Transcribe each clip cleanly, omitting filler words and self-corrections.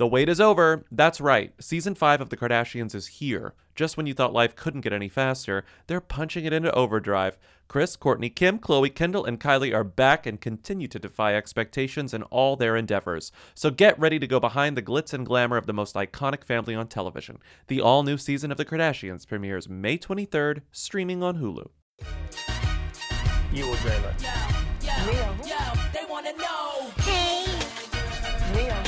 The wait is over. That's right. Season 5 of The Kardashians is here. Just when you thought life couldn't get any faster, they're punching it into overdrive. Kris, Kourtney, Kim, Khloe, Kendall, and Kylie are back and continue to defy expectations in all their endeavors. So get ready to go behind the glitz and glamour of the most iconic family on television. The all-new season of The Kardashians premieres May 23rd, streaming on Hulu. You will dream it. Yo, they wanna know. Hey. Hey.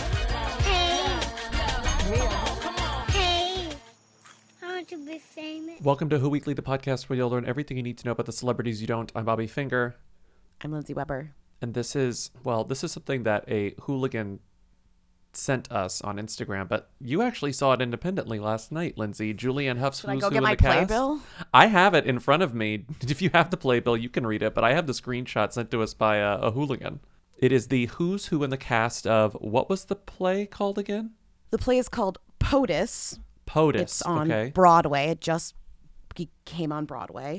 Hey. I want to be famous. Welcome to Who Weekly, the podcast where you'll learn everything you need to know about the celebrities you don't. I'm Bobby Finger. I'm Lindsay Weber. And this is something that a hooligan sent us on Instagram, but you actually saw it independently last night, Lindsay. Julianne Hough's Should I Who's go Who get in my the cast. playbill? I have it in front of me. If you have the playbill, you can read it, but I have the screenshot sent to us by a hooligan. It is the Who's Who in the cast of, what was the play called again? The play is called POTUS. POTUS. It's on okay. Broadway. It just came on Broadway.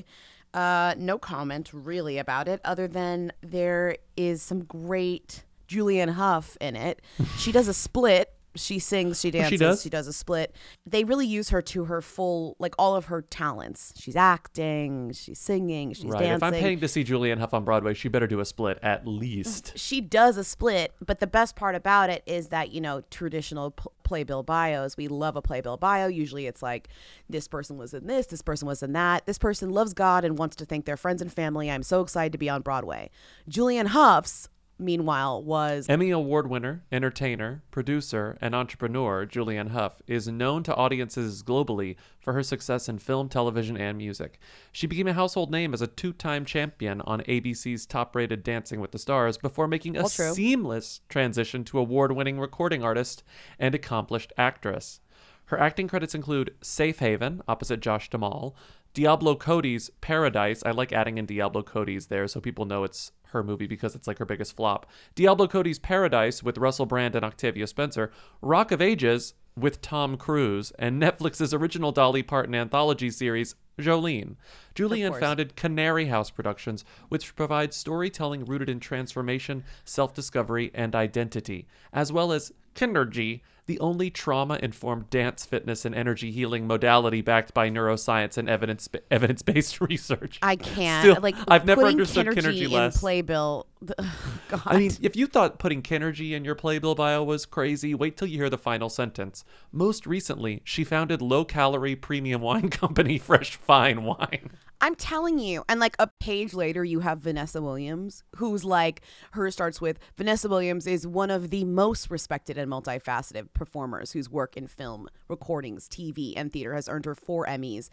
No comment really about it other than there is some great Julianne Hough in it. She does a split. She sings, she dances, she does a split. They really use her to her full, like all of her talents. She's acting, she's singing, she's dancing. If I'm paying to see Julianne Hough on Broadway, she better do a split at least. She does a split, but the best part about it is that, you know, traditional playbill bios, we love a playbill bio. Usually it's like, this person was in this person was in that. This person loves God and wants to thank their friends and family. I'm so excited to be on Broadway. Julianne Hough's, meanwhile, was Emmy Award winner, entertainer, producer, and entrepreneur Julianne Hough is known to audiences globally for her success in film, television, and music. She became a household name as a two-time champion on ABC's top-rated Dancing with the Stars before making a seamless transition to award-winning recording artist and accomplished actress. Her acting credits include Safe Haven, opposite Josh Duhamel, Diablo Cody's Paradise. I like adding in Diablo Cody's there so people know it's her movie because it's like her biggest flop. Diablo Cody's Paradise with Russell Brand and Octavia Spencer. Rock of Ages with Tom Cruise. And Netflix's original Dolly Parton anthology series, Jolene. Julianne founded Canary House Productions, which provides storytelling rooted in transformation, self-discovery, and identity, as well as Kindergy, the only trauma-informed dance, fitness, and energy healing modality backed by neuroscience and evidence-based research. I can't. Still, I've never understood Kindergy in less. Playbill. God. I mean, if you thought putting Kindergy in your Playbill bio was crazy, wait till you hear the final sentence. Most recently, she founded low-calorie premium wine company Fresh Fine Wine. I'm telling you. And like a page later, you have Vanessa Williams, who's like, her starts with, Vanessa Williams is one of the most respected and multifaceted performers whose work in film, recordings, TV, and theater has earned her 4 Emmys,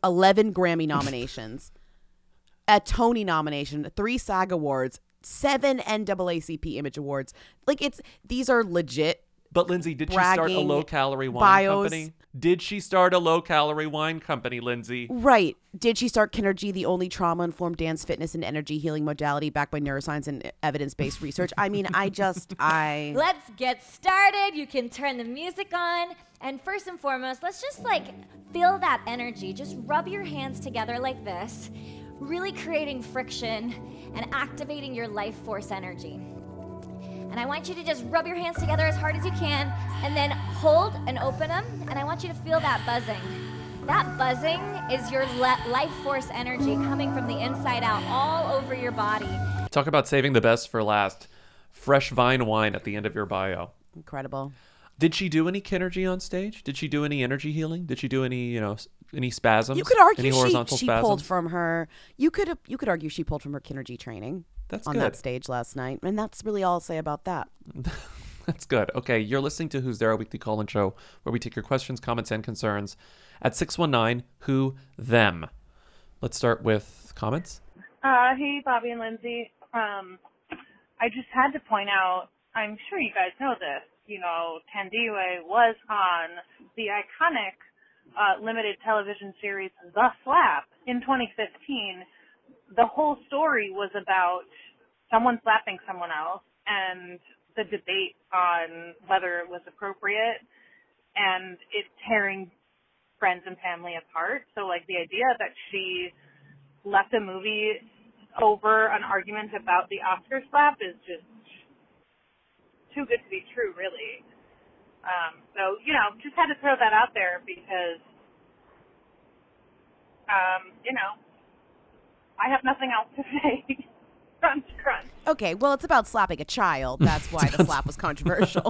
11 Grammy nominations, a Tony nomination, 3 SAG Awards, 7 NAACP Image Awards. Like, these are legit. But Lindsay, did she start a low-calorie wine company? Did she start a low-calorie wine company, Lindsay? Right. Did she start Kindergy, the only trauma-informed dance, fitness, and energy healing modality backed by neuroscience and evidence-based research? I mean, Let's get started. You can turn the music on. And first and foremost, let's just feel that energy. Just rub your hands together like this, really creating friction and activating your life force energy. And I want you to just rub your hands together as hard as you can and then hold and open them. And I want you to feel that buzzing. That buzzing is your life force energy coming from the inside out all over your body. Talk about saving the best for last. Fresh Vine Wine at the end of your bio. Incredible. Did she do any Kindergy on stage? Did she do any energy healing? Did she do any, any spasms? You could argue any horizontal she spasms? pulled from her. You could argue she pulled from her Kindergy training. That's on good. That stage last night. And that's really all I'll say about that. That's good. Okay, you're listening to Who's There, a weekly call-in show where we take your questions, comments, and concerns at 619-WHO-THEM. Let's start with comments. Hey, Bobby and Lindsay. I just had to point out, I'm sure you guys know this, Thandiwe was on the iconic limited television series The Slap in 2015. The whole story was about someone slapping someone else and the debate on whether it was appropriate and it tearing friends and family apart. So, the idea that she left a movie over an argument about the Oscar slap is just too good to be true, really. So, just had to throw that out there because, I have nothing else to say. Crunch, crunch. Okay, well, it's about slapping a child. That's why the slap was controversial.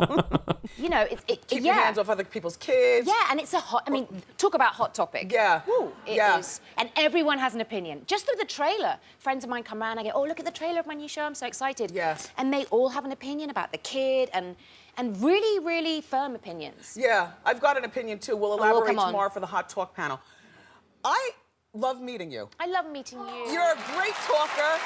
Keep your hands off other people's kids. Yeah, and it's talk about hot topic. Yeah. Woo, it Yeah. is. And everyone has an opinion. Just through the trailer. Friends of mine come around, I go, oh, look at the trailer of my new show, I'm so excited. Yes. And they all have an opinion about the kid and really, really firm opinions. Yeah, I've got an opinion too. We'll come elaborate on. tomorrow for the Hot Talk panel. I love meeting you. I love meeting you. You're a great talker.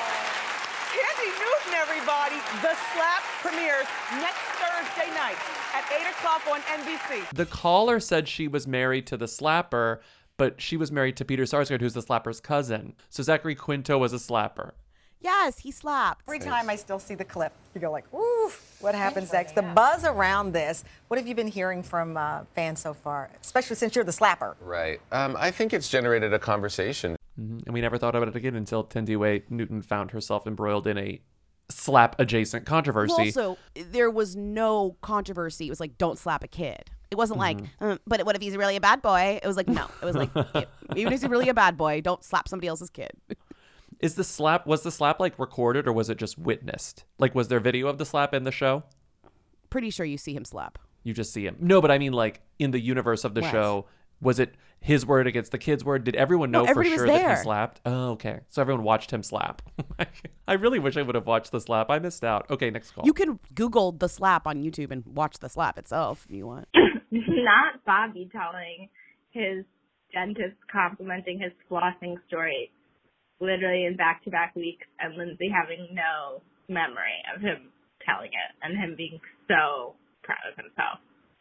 Tandy Newton, everybody. The Slap premieres next Thursday night at 8 o'clock on NBC. The caller said she was married to the slapper, but she was married to Peter Sarsgaard, who's the slapper's cousin. So Zachary Quinto was a slapper. Yes, he slapped. Every time I still see the clip, you go like, ooh, what happens next? The buzz around this, what have you been hearing from fans so far, especially since you're the slapper? Right. I think it's generated a conversation. And we never thought about it again until Tendiwe Newton found herself embroiled in a slap-adjacent controversy. Well, also, there was no controversy. It was like, don't slap a kid. It wasn't like, but what if he's really a bad boy? It was like, no. It was like, even if he's really a bad boy, don't slap somebody else's kid. Was the slap like recorded or was it just witnessed? Like, was there video of the slap in the show? Pretty sure you see him slap. You just see him. No, but I mean, like, in the universe of the What? show, was it his word against the kid's word? Did everyone know for everybody was sure that there. he slapped? Oh, okay. So everyone watched him slap. I really wish I would have watched the slap. I missed out. Okay, next call. You can Google the slap on YouTube and watch the slap itself if you want. Not Bobby telling his dentist complimenting his flossing story literally in back-to-back weeks and Lindsay having no memory of him telling it and him being so proud of himself.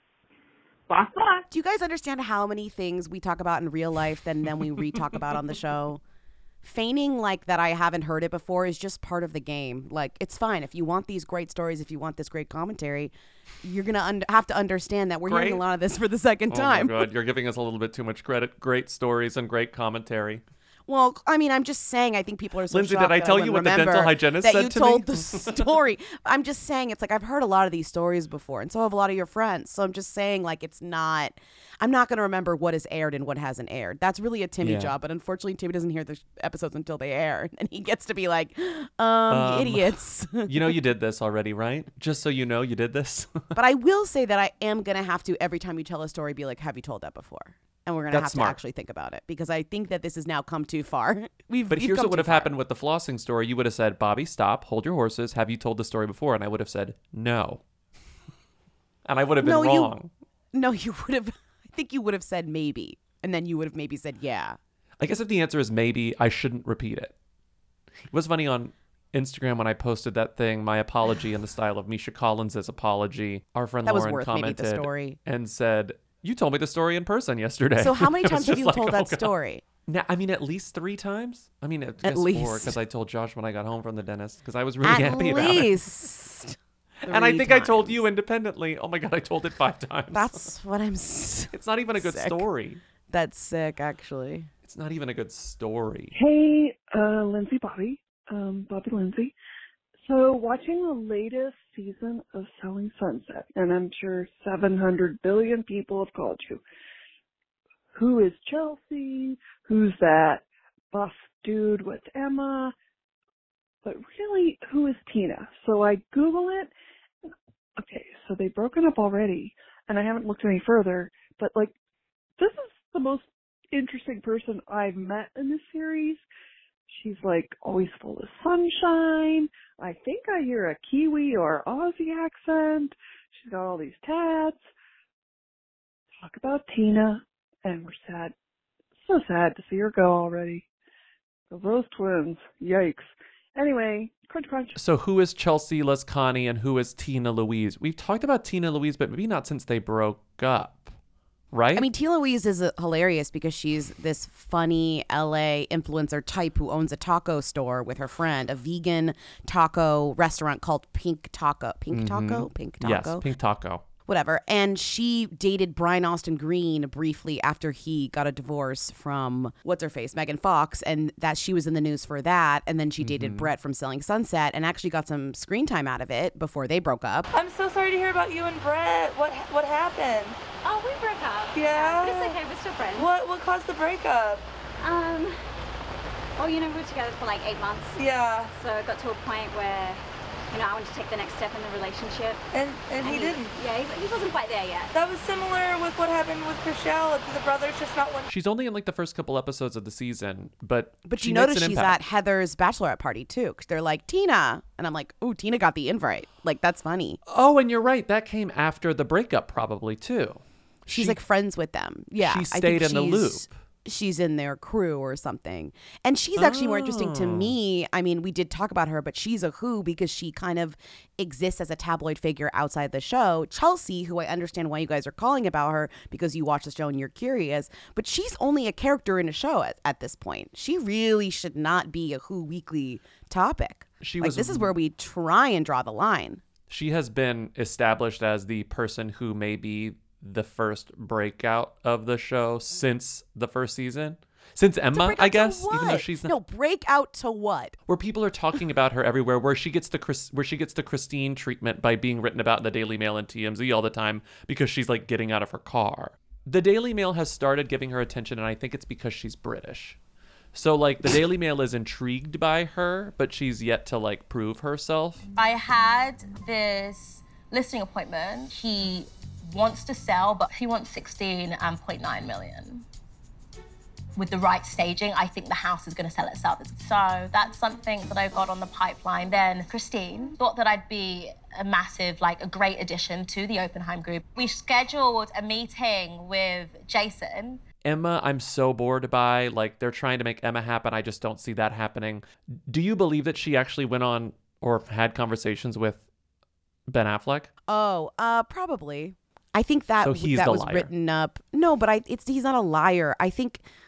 Floss, floss. Do you guys understand how many things we talk about in real life then we re-talk about on the show? Feigning like that I haven't heard it before is just part of the game. Like, it's fine. If you want these great stories, if you want this great commentary, you're going to have to understand that we're hearing a lot of this for the second time. Oh my God, you're giving us a little bit too much credit. Great stories and great commentary. Well, I mean, I'm just saying I think people are so Lindsay, shocked did I that tell wouldn't you what the dental remember hygienist that said you to told me? the story. I'm just saying it's like I've heard a lot of these stories before, and so have a lot of your friends. So I'm just saying like I'm not going to remember what is aired and what hasn't aired. That's really a Timmy job, but unfortunately Timmy doesn't hear the episodes until they air, and he gets to be like, you idiots. You know you did this already, right? Just so you know you did this. But I will say that I am going to have to, every time you tell a story, be like, have you told that before? And we're going to have to actually think about it because I think that this has now come too far. But here's what would have happened with the flossing story. You would have said, Bobby, stop, hold your horses. Have you told the story before? And I would have said, no. And I would have been wrong. You would have, I think you would have said maybe. And then you would have maybe said, yeah. I guess if the answer is maybe, I shouldn't repeat it. It was funny on Instagram when I posted that thing, my apology in the style of Misha Collins' apology. Our friend Lauren commented and said, you told me the story in person yesterday. So how many times have you told that story? Now, I mean, at least 3 times. I mean, at least 4 because I told Josh when I got home from the dentist because I was really happy about it. At least. And I think I told you independently. Oh my God, I told it 5 times. That's what I'm It's not even a good story. That's sick, actually. It's not even a good story. Hey, Lindsay, Bobby Lindsay. So watching the latest season of Selling Sunset, and I'm sure 700 billion people have called you. Who is Chelsea? Who's that buff dude with Emma? But really, who is Tina? So I Google it. Okay, so they've broken up already, and I haven't looked any further, but like, this is the most interesting person I've met in this series. She's like always full of sunshine. I think I hear a Kiwi or Aussie accent. She's got all these tats. Talk about Tina, and we're sad. So sad to see her go already. Those twins. Yikes. Anyway, crunch, crunch. So who is Chelsea Lascani and who is Tina Louise? We've talked about Tina Louise, but maybe not since they broke up. Right? I mean, Tina Louise is hilarious because she's this funny LA influencer type who owns a taco store with her friend, a vegan taco restaurant called Pink Taco. Pink Taco? Pink Taco? Yes, Pink Taco. whatever. And she dated Brian Austin Green briefly after he got a divorce from what's-her-face, Megan Fox, and that she was in the news for that. And then she dated Brett from Selling Sunset and actually got some screen time out of it before they broke up. I'm so sorry to hear about you and Brett. What happened? Oh, we broke up. Yeah? But it's okay, we're still friends. What caused the breakup? Well, we were together for like 8 months. Yeah. So it got to a point where, I wanted to take the next step in the relationship. And he didn't. Yeah, he wasn't quite there yet. That was similar with what happened with Chrishell. The brother's just not one. She's only in like the first couple episodes of the season, but you notice she's at Heather's bachelorette party too, because they're like, Tina. And I'm like, ooh, Tina got the invite. Like, that's funny. Oh, and you're right. That came after the breakup probably too. She's like friends with them. Yeah. She stayed in the loop. She's in their crew or something. And she's actually more interesting to me. I mean, we did talk about her, but she's a who because she kind of exists as a tabloid figure outside the show. Chelsea, who I understand why you guys are calling about her because you watch the show and you're curious, but she's only a character in a show at this point. She really should not be a Who Weekly topic. This is where we try and draw the line. She has been established as the person who may be the first breakout of the show since the first season. Since Emma, I guess, even though she's not. No, breakout to what? Where people are talking about her everywhere, where she gets the Christine treatment by being written about in the Daily Mail and TMZ all the time because she's like getting out of her car. The Daily Mail has started giving her attention, and I think it's because she's British. So like the Daily Mail is intrigued by her, but she's yet to like prove herself. I had this listing appointment. He wants to sell, but he wants 16.9 million. With the right staging, I think the house is going to sell itself. So that's something that I got on the pipeline. Then Christine thought that I'd be a great addition to the Oppenheim group. We scheduled a meeting with Jason. Emma, I'm so bored by, like, they're trying to make Emma happen. I just don't see that happening. Do you believe that she actually went on or had conversations with Ben Affleck? Oh, probably. I think that so he's that the was liar. written up. No, but he's not a liar. I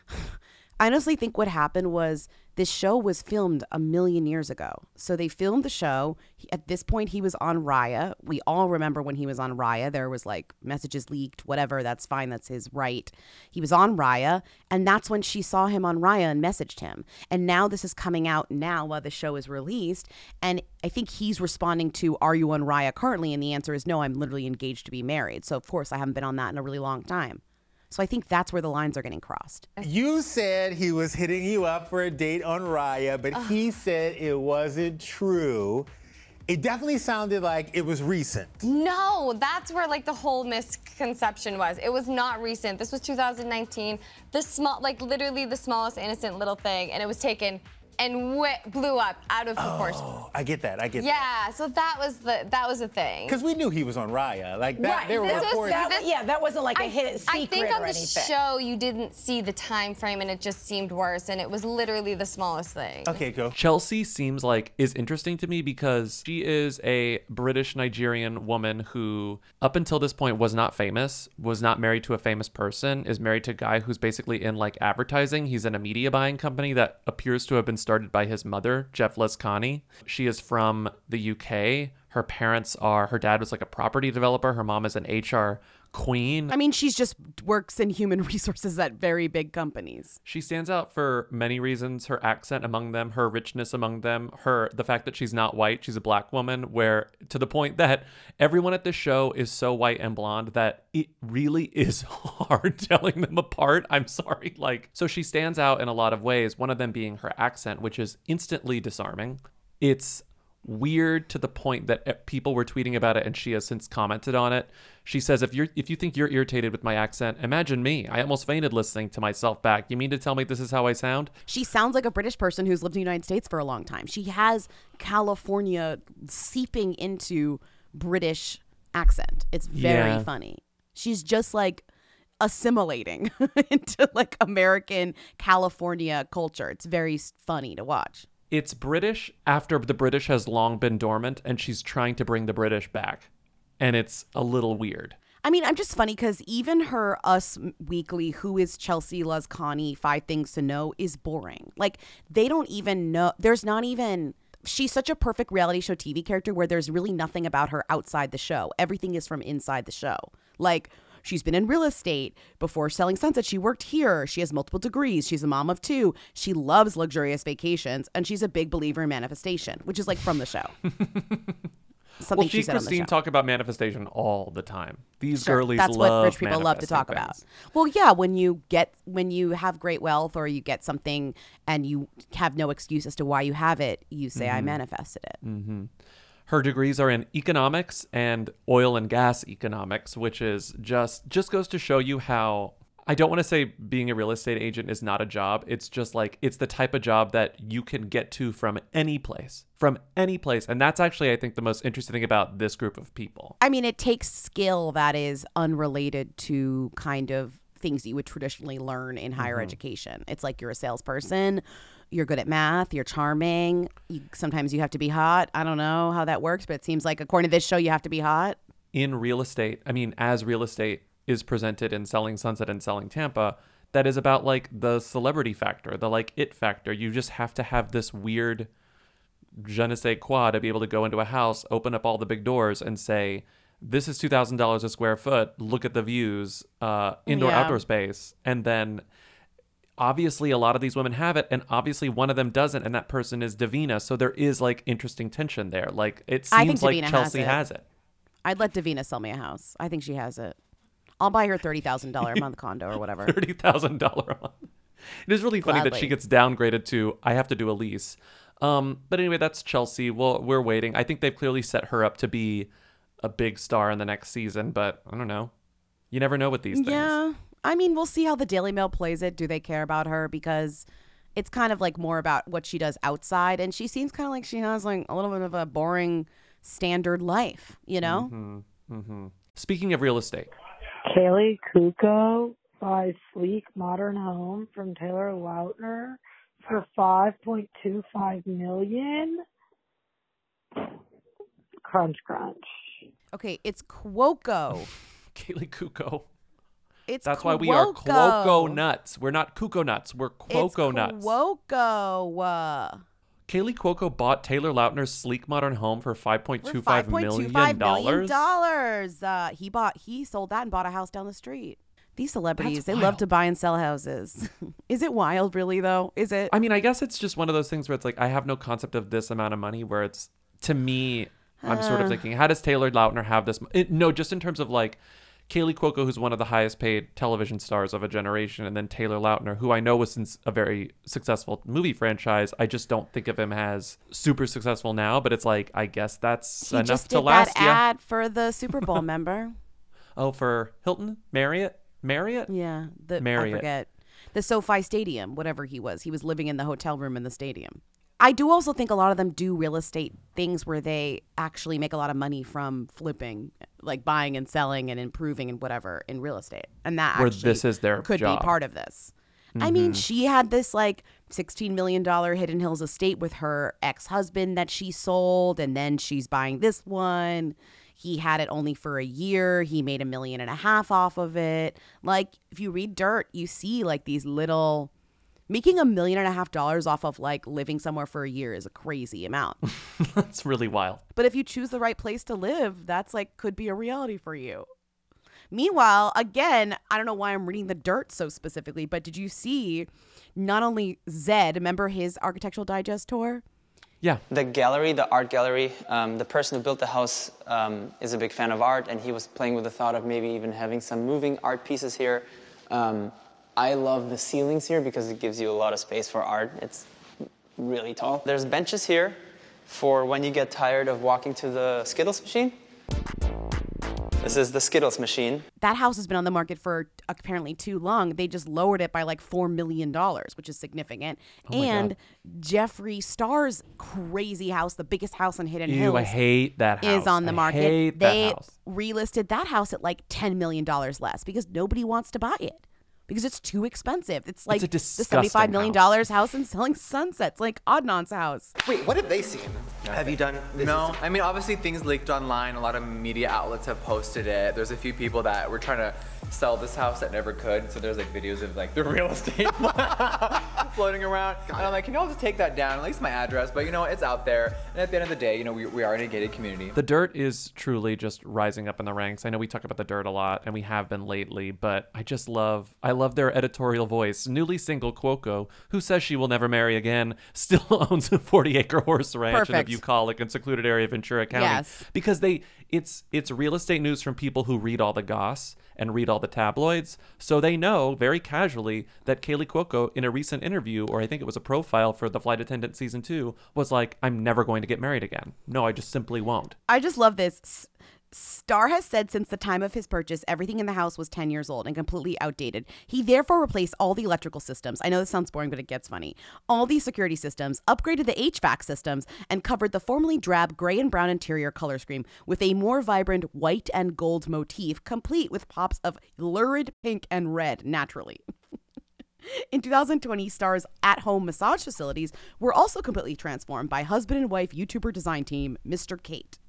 honestly think what happened was this show was filmed a million years ago. So they filmed the show. At this point, he was on Raya. We all remember when he was on Raya. There was like messages leaked, whatever. That's fine. That's his right. He was on Raya. And that's when she saw him on Raya and messaged him. And now this is coming out now while the show is released. And I think he's responding to, are you on Raya currently? And the answer is no, I'm literally engaged to be married. So of course I haven't been on that in a really long time. So I think that's where the lines are getting crossed. You said he was hitting you up for a date on Raya, but he said it wasn't true. It definitely sounded like it was recent. No, that's where like the whole misconception was. It was not recent. This was 2019. Literally the smallest innocent little thing, and it was taken and blew up out of proportion. Oh, I get that. Yeah, so that was the thing. Because we knew he was on Raya. Like that, right. There were reports. That wasn't like a hidden secret. I think on or the anything. show you didn't see the time frame, and it just seemed worse, and it was literally the smallest thing. Okay, go. Chelsea seems like is interesting to me because she is a British Nigerian woman who, up until this point, was not famous, was not married to a famous person, is married to a guy who's basically in like advertising. He's in a media buying company that appears to have been started by his mother, Jeff Lescani. She is from the UK. Her dad was like a property developer. Her mom is an HR queen. I mean, she's just works in human resources at very big companies. She stands out for many reasons. Her accent among them, her richness among them, the fact that she's not white, she's a black woman, where to the point that everyone at the show is so white and blonde that it really is hard telling them apart. I'm sorry. So she stands out in a lot of ways, one of them being her accent, which is instantly disarming. It's weird to the point that people were tweeting about it, and she has since commented on it. She says, if you think you're irritated with my accent, imagine me. I almost fainted listening to myself back. You mean to tell me this is how I sound? She sounds like a British person who's lived in the United States for a long time. She has California seeping into British accent. It's very funny. She's just like assimilating into like American California culture. It's very funny to watch. It's British after the British has long been dormant, and she's trying to bring the British back. And it's a little weird. I mean, I'm just funny because even her Us Weekly, who is Chelsea Lescani, 5 Things to Know, is boring. Like, they don't even know. There's not even she's such a perfect reality show TV character where there's really nothing about her outside the show. Everything is from inside the show. Like, she's been in real estate. Before Selling Sunset, she worked here. She has multiple degrees. She's a mom of 2. She loves luxurious vacations, and she's a big believer in manifestation, which is like from the show. Something Well, she said on the Christine show. talk about manifestation all the time. These Sure, girlies that's love what rich people love to talk manifesting about. Well, yeah, when you have great wealth or you get something and you have no excuse as to why you have it, you say, I manifested it. Mm-hmm. Her degrees are in economics and oil and gas economics, which is just goes to show you how, I don't want to say being a real estate agent is not a job. It's just like, it's the type of job that you can get to from any place. And that's actually, I think, the most interesting thing about this group of people. I mean, it takes skill that is unrelated to kind of things you would traditionally learn in higher education. It's like you're a salesperson, you're good at math, you're charming. Sometimes you have to be hot. I don't know how that works, but it seems like according to this show, you have to be hot. In real estate, I mean, as real estate is presented in Selling Sunset and Selling Tampa, that is about like the celebrity factor, the like it factor. You just have to have this weird je ne sais quoi to be able to go into a house, open up all the big doors and say, this is $2,000 a square foot. Look at the views, indoor, outdoor space. And then obviously a lot of these women have it, and obviously one of them doesn't, and that person is Davina. So there is like interesting tension there. Like it seems like Chelsea has it. I'd let Davina sell me a house. I think she has it. I'll buy her $30,000 a month condo or whatever. $30,000 a month. It is really funny that she gets downgraded to, I have to do a lease. But anyway, that's Chelsea. Well, we're waiting. I think they've clearly set her up to be a big star in the next season, but I don't know. You never know with these things. Yeah. I mean, we'll see how the Daily Mail plays it. Do they care about her? Because it's kind of like more about what she does outside. And she seems kind of like she has like a little bit of a boring standard life, you know? Mm-hmm. Mm-hmm. Speaking of real estate. Kaylee Kuko buys sleek modern home from Taylor Lautner for $5.25 million. Crunch, crunch. Okay, it's Cuoco. Kaylee Kuko. That's why we are Cuoco nuts. We're not Kuko nuts. We're Cuoco nuts. Cuoco. Kaylee Cuoco bought Taylor Lautner's sleek modern home for $5.25 million. He sold that and bought a house down the street. These celebrities, they love to buy and sell houses. Is it wild, really, though? Is it? I mean, I guess it's just one of those things where it's like, I have no concept of this amount of money, where it's, to me, I'm sort of thinking, how does Taylor Lautner have this? No, just in terms of like, Kaylee Cuoco, who's one of the highest paid television stars of a generation, and then Taylor Lautner, who I know was since a very successful movie franchise. I just don't think of him as super successful now, but it's like, I guess that's enough to last. He just did that ad for the Super Bowl, remember? Oh, for Hilton? Marriott? Yeah. Marriott. I forget. The SoFi Stadium, whatever he was. He was living in the hotel room in the stadium. I do also think a lot of them do real estate things where they actually make a lot of money from flipping, like buying and selling and improving and whatever in real estate. And that where actually this is their could job. be part of this. I mean, she had this like $16 million Hidden Hills estate with her ex-husband that she sold, and then she's buying this one. He had it only for a year. He made $1.5 million off of it. Like, if you read Dirt, you see like these little... Making $1.5 million off of like living somewhere for a year is a crazy amount. That's really wild. But if you choose the right place to live, that's like could be a reality for you. Meanwhile, again, I don't know why I'm reading the Dirt so specifically, but did you see not only Zed, remember his Architectural Digest tour? Yeah. The gallery, the art gallery, the person who built the house is a big fan of art, and he was playing with the thought of maybe even having some moving art pieces here. I love the ceilings here because it gives you a lot of space for art. It's really tall. There's benches here for when you get tired of walking to the Skittles machine. This is the Skittles machine. That house has been on the market for apparently too long. They just lowered it by like $4 million, which is significant. And Jeffree Star's crazy house, the biggest house on Hidden Hills, I hate that house. Is on the market. Hate they that house. Relisted that house at like $10 million less because nobody wants to buy it. Because it's too expensive. It's like a the $75 million house in Selling Sunset. It's like Adnan's house. Wait, what have they seen? Have you done this? No, I mean, obviously things leaked online. A lot of media outlets have posted it. There's a few people that were trying to sell this house that never could. So there's like videos of like the real estate floating around. And I'm like, can you all just take that down? At least my address. But you know, it's out there. And at the end of the day, you know, we are in a gated community. The dirt is truly just rising up in the ranks. I know we talk about the dirt a lot, and we have been lately, but I love their editorial voice. Newly single Cuoco, who says she will never marry again, still owns a 40-acre horse ranch in a bucolic and secluded area of Ventura County. Yes. Because it's real estate news from people who read all the goss and read all the tabloids. So they know very casually that Kaylee Cuoco, in a recent interview, or I think it was a profile for The Flight Attendant Season 2, was like, I'm never going to get married again. No, I just simply won't. I just love this. Starr has said since the time of his purchase, everything in the house was 10 years old and completely outdated. He therefore replaced all the electrical systems. I know this sounds boring, but it gets funny. All the security systems, upgraded the HVAC systems, and covered the formerly drab gray and brown interior color scheme with a more vibrant white and gold motif, complete with pops of lurid pink and red naturally. In 2020, Starr's at-home massage facilities were also completely transformed by husband and wife YouTuber design team, Mr. Kate.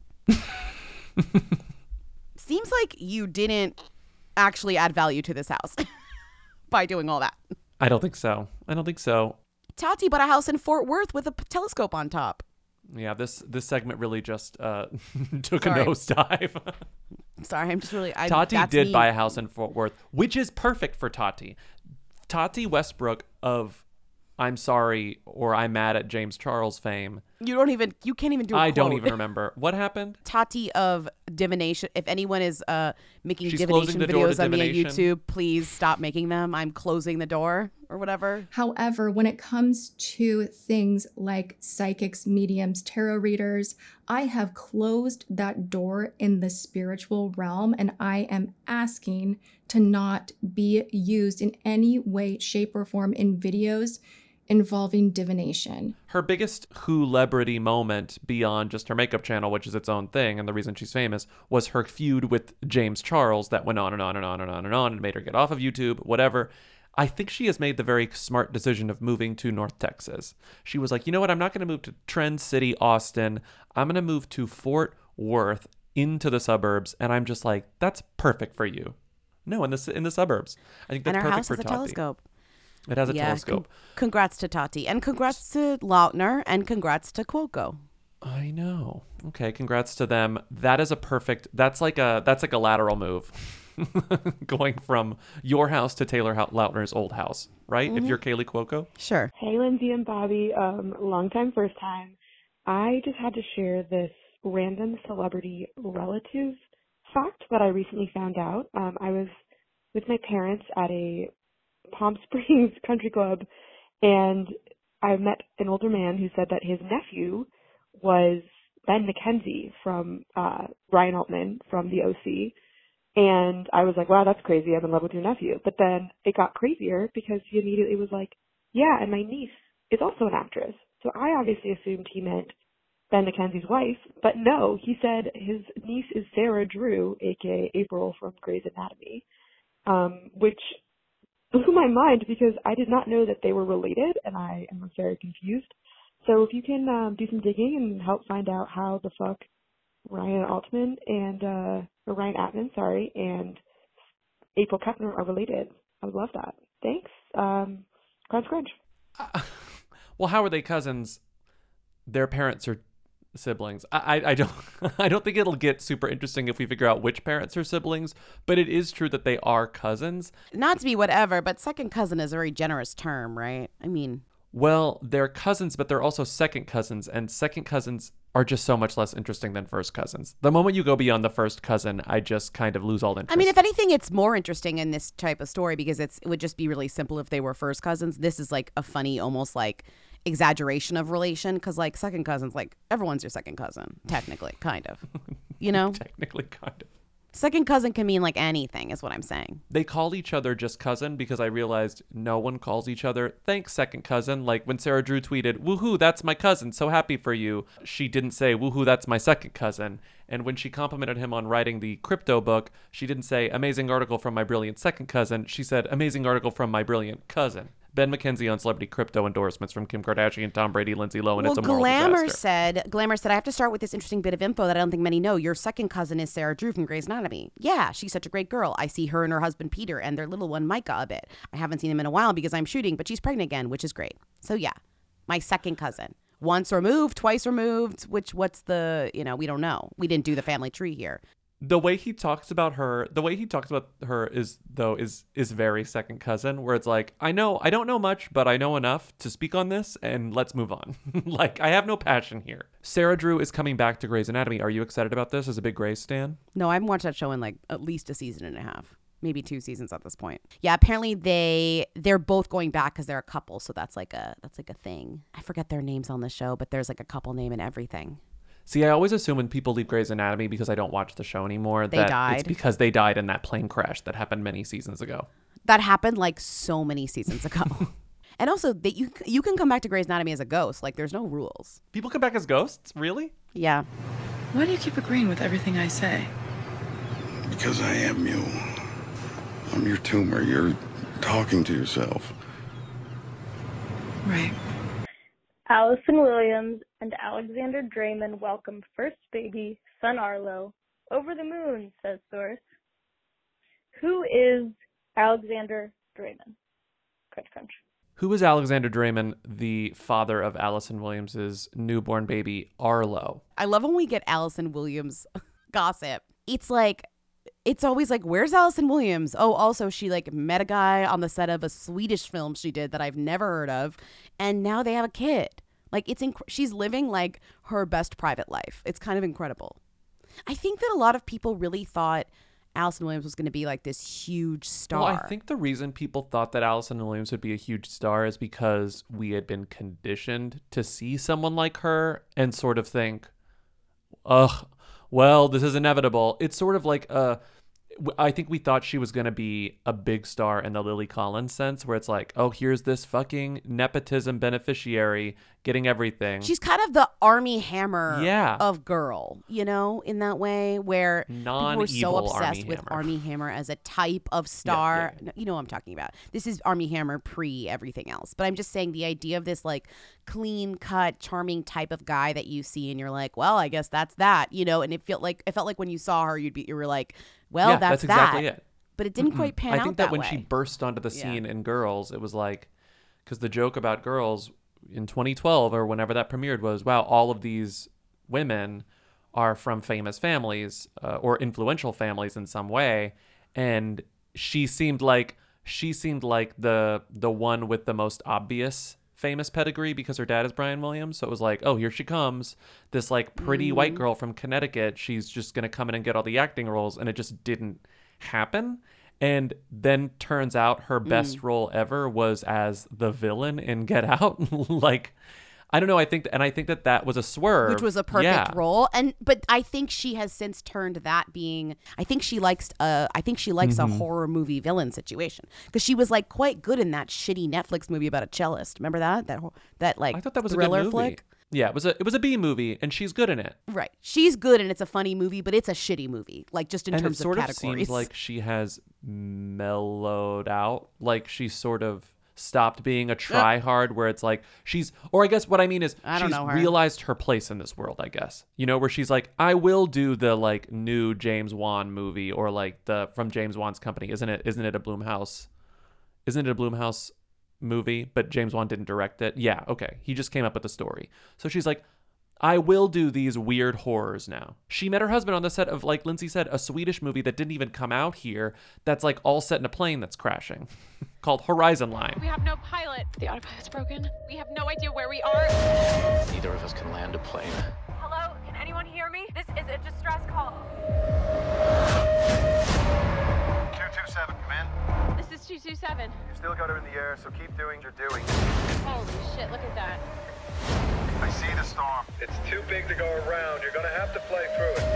Seems like you didn't actually add value to this house by doing all that. I don't think so. Tati bought a house in Fort Worth with a telescope on top. Yeah, this segment really just took Sorry. a nosedive. Sorry, I'm just really... Tati that's did me. buy a house in Fort Worth, which is perfect for Tati. Tati Westbrook of I'm Sorry or I'm Mad at James Charles fame. You can't even do a I don't quote. even remember. What happened? Tati of divination. If anyone is making She's divination closing the door to videos on me on divination. YouTube, please stop making them. I'm closing the door or whatever. However, when it comes to things like psychics, mediums, tarot readers, I have closed that door in the spiritual realm, and I am asking to not be used in any way, shape, or form in videos involving divination. Her biggest who-lebrity moment beyond just her makeup channel, which is its own thing, and the reason she's famous, was her feud with James Charles that went on and on and on and on and on and made her get off of YouTube, whatever. I think she has made the very smart decision of moving to North Texas. She was like, you know what? I'm not going to move to Trend City, Austin. I'm going to move to Fort Worth into the suburbs. And I'm just like, that's perfect for you. No, in the suburbs. I think that's And our perfect house for has a Tati. telescope. It has a telescope. Congrats to Tati. And congrats to Lautner. And congrats to Cuoco. I know. Okay, congrats to them. That's like a lateral move. Going from your house to Taylor Lautner's old house, right? If you're Kaylee Cuoco? Sure. Hey, Lindsay and Bobby. Long time, first time. I just had to share this random celebrity relative fact that I recently found out. I was with my parents at a Palm Springs country club, and I met an older man who said that his nephew was Ben McKenzie from Ryan Altman from The OC. And I was like, wow, that's crazy. I'm in love with your nephew. But then it got crazier because he immediately was like, yeah, and my niece is also an actress. So I obviously assumed he meant Ben McKenzie's wife. But no, he said his niece is Sarah Drew, a.k.a. April from Grey's Anatomy, which blew my mind because I did not know that they were related, and I am very confused. So if you can do some digging and help find out how the fuck Ryan Altman and Ryan Atman, and April Kepner are related. I would love that. Thanks. Crunch. Well, how are they cousins? Their parents are siblings. I don't think it'll get super interesting if we figure out which parents are siblings, but it is true that they are cousins. Not to be whatever, but second cousin is a very generous term, right? I mean... Well, they're cousins, but they're also second cousins, and second cousins are just so much less interesting than first cousins. The moment you go beyond the first cousin, I just kind of lose all interest. I mean, if anything, it's more interesting in this type of story because it would just be really simple if they were first cousins. This is like a funny, almost like exaggeration of relation because like second cousins, like everyone's your second cousin, technically, kind of, you know? Technically, kind of. Second cousin can mean like anything is what I'm saying. They call each other just cousin because I realized no one calls each other thanks second cousin. Like when Sarah Drew tweeted, woohoo, that's my cousin, so happy for you. She didn't say, woohoo, that's my second cousin. And when she complimented him on writing the crypto book, she didn't say, amazing article from my brilliant second cousin. She said, amazing article from my brilliant cousin. Ben McKenzie on celebrity crypto endorsements from Kim Kardashian, Tom Brady, Lindsay Lohan. Well, It's a moral disaster. Glamour said, I have to start with this interesting bit of info that I don't think many know. Your second cousin is Sarah Drew from Grey's Anatomy. Yeah, she's such a great girl. I see her and her husband Peter and their little one Micah a bit. I haven't seen them in a while because I'm shooting, but she's pregnant again, which is great. So yeah, my second cousin. Once removed, twice removed, what's the, we don't know. We didn't do the family tree here. The way he talks about her is very second cousin, where it's like, I don't know much, but I know enough to speak on this, and let's move on. Like, I have no passion here. Sarah Drew is coming back to Grey's Anatomy. Are you excited about this as a big Grey's stan? No, I haven't watched that show in like at least a season and a half. Maybe 2 seasons at this point. Yeah, apparently they're both going back because they're a couple, so that's like a thing. I forget their names on the show, but there's like a couple name and everything. See, I always assume when people leave Grey's Anatomy because I don't watch the show anymore They that died. it's because they died in that plane crash that happened many seasons ago. That happened like so many seasons ago. And also that you can come back to Grey's Anatomy as a ghost. Like there's no rules. People come back as ghosts? Really? Yeah. Why do you keep agreeing with everything I say? Because I am you. I'm your tumor. You're talking to yourself. Right. Allison Williams and Alexander Draymond welcomed first baby, son Arlo, over the moon, says source. Who is Alexander Draymond? Crunch, crunch. Who is Alexander Draymond, the father of Allison Williams' newborn baby, Arlo? I love when we get Allison Williams gossip. It's always like, where's Allison Williams? Oh, also she like met a guy on the set of a Swedish film she did that I've never heard of, and now they have a kid. Like she's living like her best private life. It's kind of incredible. I think that a lot of people really thought Allison Williams was going to be like this huge star. Well, I think the reason people thought that Allison Williams would be a huge star is because we had been conditioned to see someone like her and sort of think, ugh, well, this is inevitable. It's sort of like I think we thought she was going to be a big star in the Lily Collins sense, where it's like, oh, here's this fucking nepotism beneficiary getting everything. She's kind of the Armie Hammer Yeah. of girl, in that way, where people were so Non-evil obsessed Armie with Hammer. Armie Hammer as a type of star. You know what I'm talking about. This is Armie Hammer pre everything else. But I'm just saying the idea of this like clean cut, charming type of guy that you see and you're like, well, I guess that's that, and it felt like when you saw her, you were like, well, Yeah, that's exactly that. it. But it didn't quite pan out I think that when way. she burst onto the scene in Girls, it was like, because the joke about Girls in 2012 or whenever that premiered was, wow, all of these women are from famous families or influential families in some way, and she seemed like the one with the most obvious famous pedigree because her dad is Brian Williams. So it was like, oh, here she comes, this like pretty white girl from Connecticut. She's just gonna come in and get all the acting roles, and it just didn't happen. And then turns out her best role ever was as the villain in Get Out. Like, I don't know. I think that was a swerve, which was a perfect role. But I think she has since turned that being. I think she likes a horror movie villain situation because she was like quite good in that shitty Netflix movie about a cellist. Remember that like I thought that was thriller a good movie. flick. Yeah, it was a B movie, and she's good in it. Right, she's good, and it's a funny movie, but it's a shitty movie. Like just in and terms it sort of of categories. seems like she has mellowed out. Like she sort of stopped being a try-hard where it's like or I guess what I mean is she's realized her place in this world, I guess. Where she's like, I will do the like new James Wan movie or like the from James Wan's company. Isn't it a Blumhouse? Isn't it a Blumhouse movie, but James Wan didn't direct it? Yeah, okay. He just came up with the story. So she's like, I will do these weird horrors now. She met her husband on the set of, like Lindsay said, a Swedish movie that didn't even come out here that's like all set in a plane that's crashing called Horizon Line. We have no pilot. The autopilot's broken. We have no idea where we are. Neither of us can land a plane. Hello? Can anyone hear me? This is a distress call. 227, come in. This is 227. You still got her in the air, so keep doing what you're doing. Holy shit, look at that. I see the storm. It's too big to go around. You're gonna have to play through it.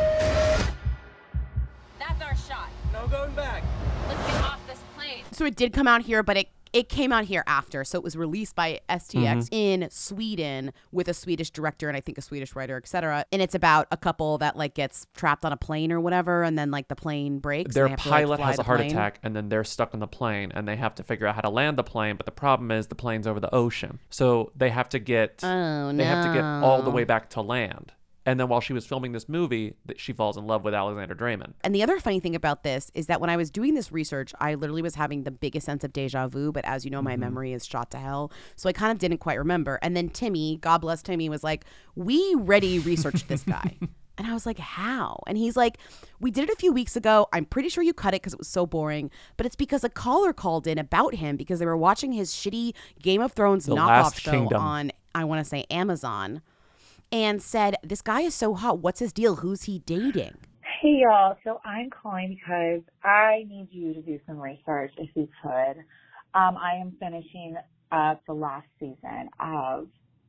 That's our shot. No going back. Let's get off this plane. So it did come out here, but it came out here after. So it was released by STX in Sweden with a Swedish director and I think a Swedish writer, etc. And it's about a couple that like gets trapped on a plane or whatever, and then like the plane breaks. Their and they have pilot to, like, fly has a the heart plane. attack, and then they're stuck on the plane, and they have to figure out how to land the plane. But the problem is the plane's over the ocean, so they have to get they have to get all the way back to land. And then while she was filming this movie, she falls in love with Alexander Draymond. And the other funny thing about this is that when I was doing this research, I literally was having the biggest sense of deja vu. But as you know, my memory is shot to hell. So I kind of didn't quite remember. And then Timmy, God bless Timmy, was like, we ready researched this guy. And I was like, how? And he's like, we did it a few weeks ago. I'm pretty sure you cut it because it was so boring. But it's because a caller called in about him because they were watching his shitty Game of Thrones The knockoff Last show Kingdom. on, I want to say, Amazon. And said, this guy is so hot. What's his deal? Who's he dating? Hey, y'all. So I'm calling because I need you to do some research, if you could. I am finishing up the last season of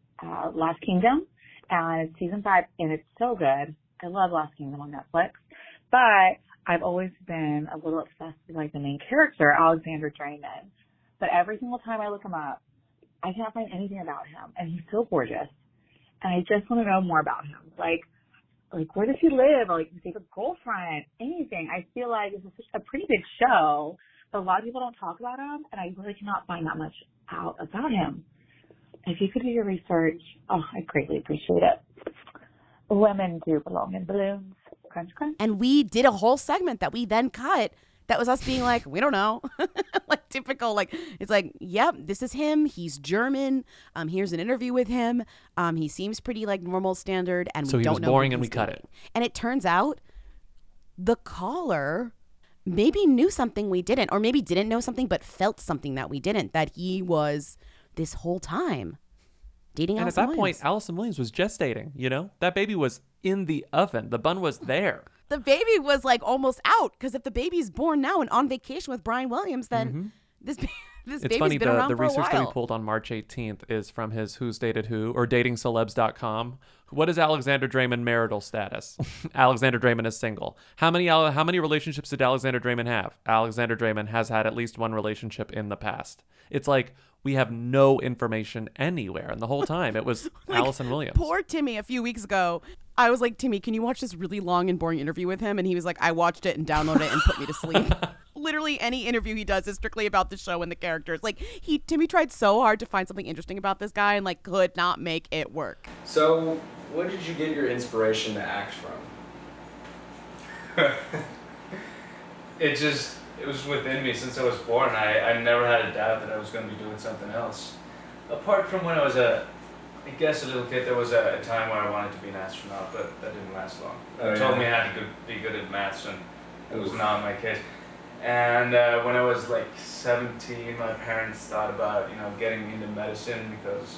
Last Kingdom, and it's season 5, and it's so good. I love Last Kingdom on Netflix, but I've always been a little obsessed with like the main character, Alexander Draymond. But every single time I look him up, I can't find anything about him, and he's so gorgeous. And I just want to know more about him. Like where does he live? Or, like, his favorite girlfriend? Anything. I feel like this is such a pretty big show, but a lot of people don't talk about him, and I really cannot find that much out about him. If you could do your research, I'd greatly appreciate it. Women do belong in balloons. Crunch, crunch. And we did a whole segment that we then cut. That was us being like, we don't know. Like typical, like, it's like, yep, this is him. He's German. Here's an interview with him. He seems pretty like normal standard. And So we he don't was know boring who and we he's cut dating. it. And it turns out the caller maybe knew something we didn't, or maybe didn't know something, but felt something that we didn't, that he was this whole time dating And Allison at that Williams. point, Allison Williams was gestating, you know? That baby was in the oven. The bun was there. The baby was like almost out, because if the baby's born now and on vacation with Brian Williams, then this It's baby's funny, been around the for a research that we while. pulled on March 18th is from his Who's Dated Who, or datingcelebs.com. What is Alexander Draymond marital status? Alexander Draymond is single. How many relationships did Alexander Draymond have? Alexander Draymond has had at least one relationship in the past. It's like we have no information anywhere, and the whole time it was Allison Williams. Poor Timmy a few weeks ago. I was like, Timmy, can you watch this really long and boring interview with him? And he was like, I watched it and downloaded it and put me to sleep. Literally any interview he does is strictly about the show and the characters. Like Timmy tried so hard to find something interesting about this guy and like could not make it work. So, where did you get your inspiration to act from? It was within me since I was born. I never had a doubt that I was going to be doing something else. Apart from when I was a little kid, there was a time where I wanted to be an astronaut, but that didn't last long. They told me I had to be good at maths, and it was not my case. And when I was like 17, my parents thought about, getting into medicine because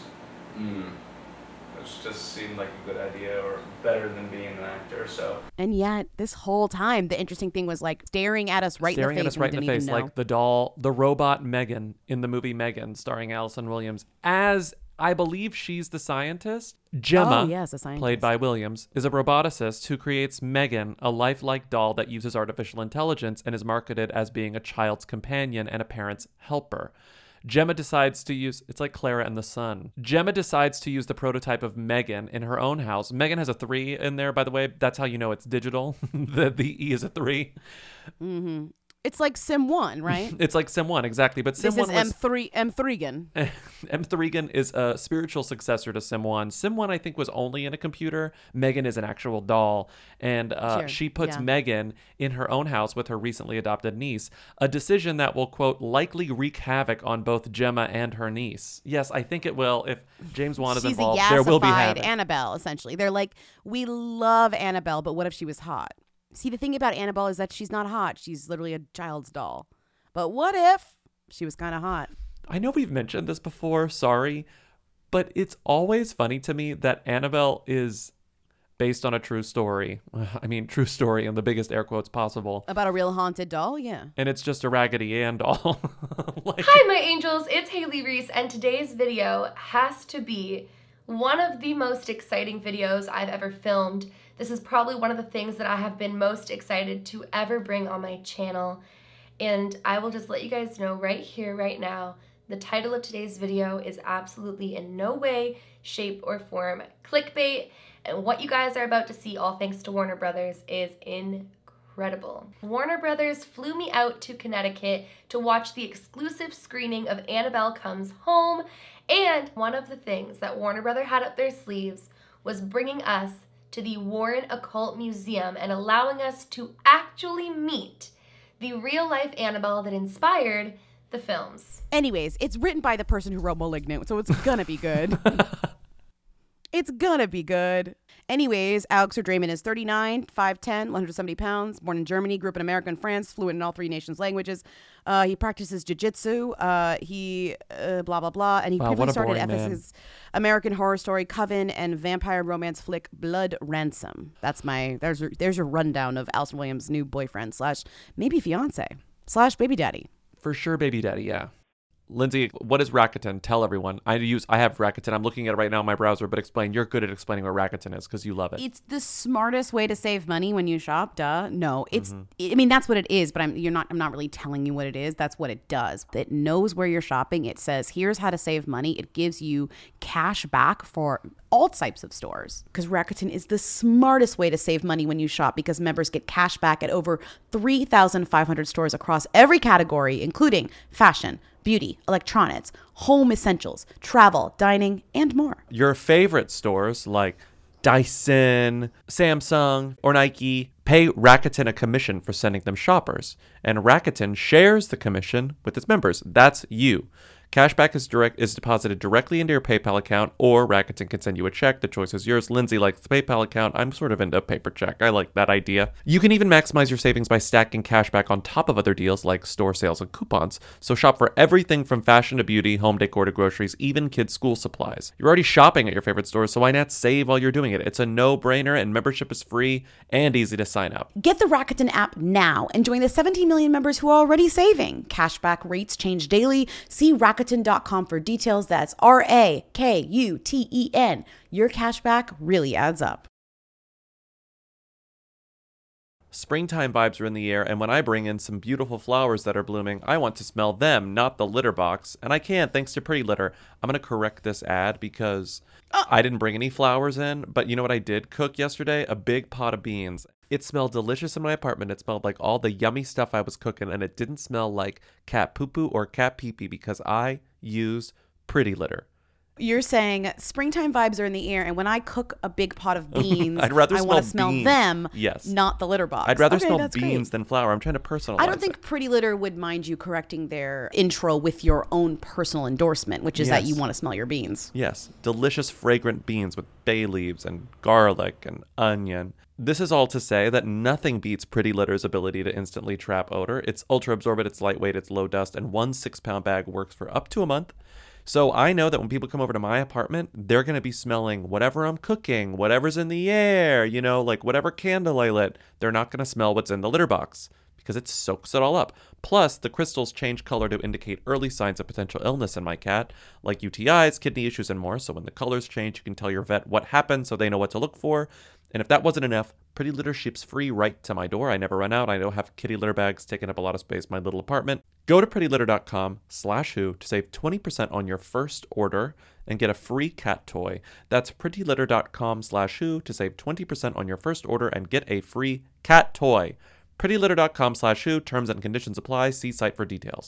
it just seemed like a good idea, or better than being an actor. So. And yet this whole time, the interesting thing was like staring at us right in the face. Staring at us right in the face, like the doll, the robot Megan in the movie Megan, starring Allison Williams, as I believe she's the scientist. Gemma, Oh, yes, a scientist. played by Williams, is a roboticist who creates Megan, a lifelike doll that uses artificial intelligence and is marketed as being a child's companion and a parent's helper. Gemma decides to use, it's like Clara and the Sun. Gemma decides to use the prototype of Megan in her own house. Megan has a 3 in there, by the way. That's how you know it's digital. the E is a 3. Mm-hmm. It's like Sim 1, right? It's like Sim 1, exactly. But Sim This 1 is was... M3gan. M3gan is a spiritual successor to Sim 1. Sim 1, I think, was only in a computer. Megan is an actual doll. And Sure, she puts yeah. Megan in her own house with her recently adopted niece, a decision that will, quote, likely wreak havoc on both Gemma and her niece. Yes, I think it will. If James Wan is She's involved, a there will be yassified havoc. Annabelle, essentially. They're like, we love Annabelle, but what if she was hot? See, the thing about Annabelle is that she's not hot. She's literally a child's doll. But what if she was kind of hot? I know we've mentioned this before, sorry, but it's always funny to me that Annabelle is based on a true story. I mean, true story in the biggest air quotes possible. About a real haunted doll? Yeah. And it's just a Raggedy Ann doll. Hi, my angels. It's Haley Reese, and today's video has to be one of the most exciting videos I've ever filmed. This is probably one of the things that I have been most excited to ever bring on my channel. And I will just let you guys know right here, right now, The title of today's video is absolutely in no way, shape, or form clickbait, and what you guys are about to see, all thanks to Warner Brothers, is incredible. Warner Brothers flew me out to Connecticut to watch the exclusive screening of Annabelle Comes Home, and one of the things that Warner Brothers had up their sleeves was bringing us to the Warren Occult Museum and allowing us to actually meet the real-life Annabelle that inspired the films. Anyways, it's written by the person who wrote *Malignant*, so it's gonna be good. It's gonna be good. Anyways, Alex Draymond is 39, 5'10", 170 pounds, born in Germany, grew up in America and France, fluent in all 3 nations' languages. He practices jiu-jitsu. He blah, blah, blah. And he previously started FX's American Horror Story, Coven, and vampire romance flick Blood Ransom. There's your rundown of Allison Williams' new boyfriend / maybe fiance / baby daddy. For sure, baby daddy, yeah. Lindsay, what is Rakuten? Tell everyone. I have Rakuten. I'm looking at it right now in my browser, but explain. You're good at explaining what Rakuten is because you love it. It's the smartest way to save money when you shop. Duh. No, it's. I mean, that's what it is. But I'm not really telling you what it is. That's what it does. It knows where you're shopping. It says, here's how to save money. It gives you cash back for all types of stores, because Rakuten is the smartest way to save money when you shop, because members get cash back at over 3,500 stores across every category, including fashion, beauty, electronics, home essentials, travel, dining, and more. Your favorite stores like Dyson, Samsung, or Nike pay Rakuten a commission for sending them shoppers, and Rakuten shares the commission with its members. That's you. Cashback is deposited directly into your PayPal account, or Rakuten can send you a check. The choice is yours. Lindsay likes the PayPal account. I'm sort of into a paper check. I like that idea. You can even maximize your savings by stacking cashback on top of other deals like store sales and coupons. So shop for everything from fashion to beauty, home decor to groceries, even kids' school supplies. You're already shopping at your favorite stores, so why not save while you're doing it? It's a no-brainer, and membership is free and easy to sign up. Get the Rakuten app now and join the 17 million members who are already saving. Cashback rates change daily. See Rakuten.com for details. That's Rakuten. Your cashback really adds up. Springtime vibes are in the air, and when I bring in some beautiful flowers that are blooming, I want to smell them, not the litter box. And I can't, thanks to Pretty Litter. I'm going to correct this ad because I didn't bring any flowers in, but you know what I did cook yesterday? A big pot of beans. It smelled delicious in my apartment. It smelled like all the yummy stuff I was cooking, and it didn't smell like cat poo-poo or cat pee-pee because I used Pretty Litter. You're saying springtime vibes are in the air, and when I cook a big pot of beans, I'd rather I want to smell beans. them, Yes. not the litter box. I'd rather Okay, smell that's beans great. than flour. I'm trying to personalize I don't think Pretty Litter would mind you correcting their intro with your own personal endorsement, which is that Yes. you want to smell your beans. Yes, delicious fragrant beans with bay leaves and garlic and onion. This is all to say that nothing beats Pretty Litter's ability to instantly trap odor. It's ultra absorbent, it's lightweight, it's low dust, and one 6-pound bag works for up to a month. So I know that when people come over to my apartment, they're going to be smelling whatever I'm cooking, whatever's in the air, like whatever candle I lit. They're not going to smell what's in the litter box because it soaks it all up. Plus, the crystals change color to indicate early signs of potential illness in my cat, like UTIs, kidney issues, and more. So when the colors change, you can tell your vet what happened so they know what to look for. And if that wasn't enough, Pretty Litter ships free right to my door. I never run out. I don't have kitty litter bags taking up a lot of space in my little apartment. Go to prettylitter.com/who to save 20% on your first order and get a free cat toy. That's prettylitter.com/who to save 20% on your first order and get a free cat toy. prettylitter.com/who. Terms and conditions apply. See site for details.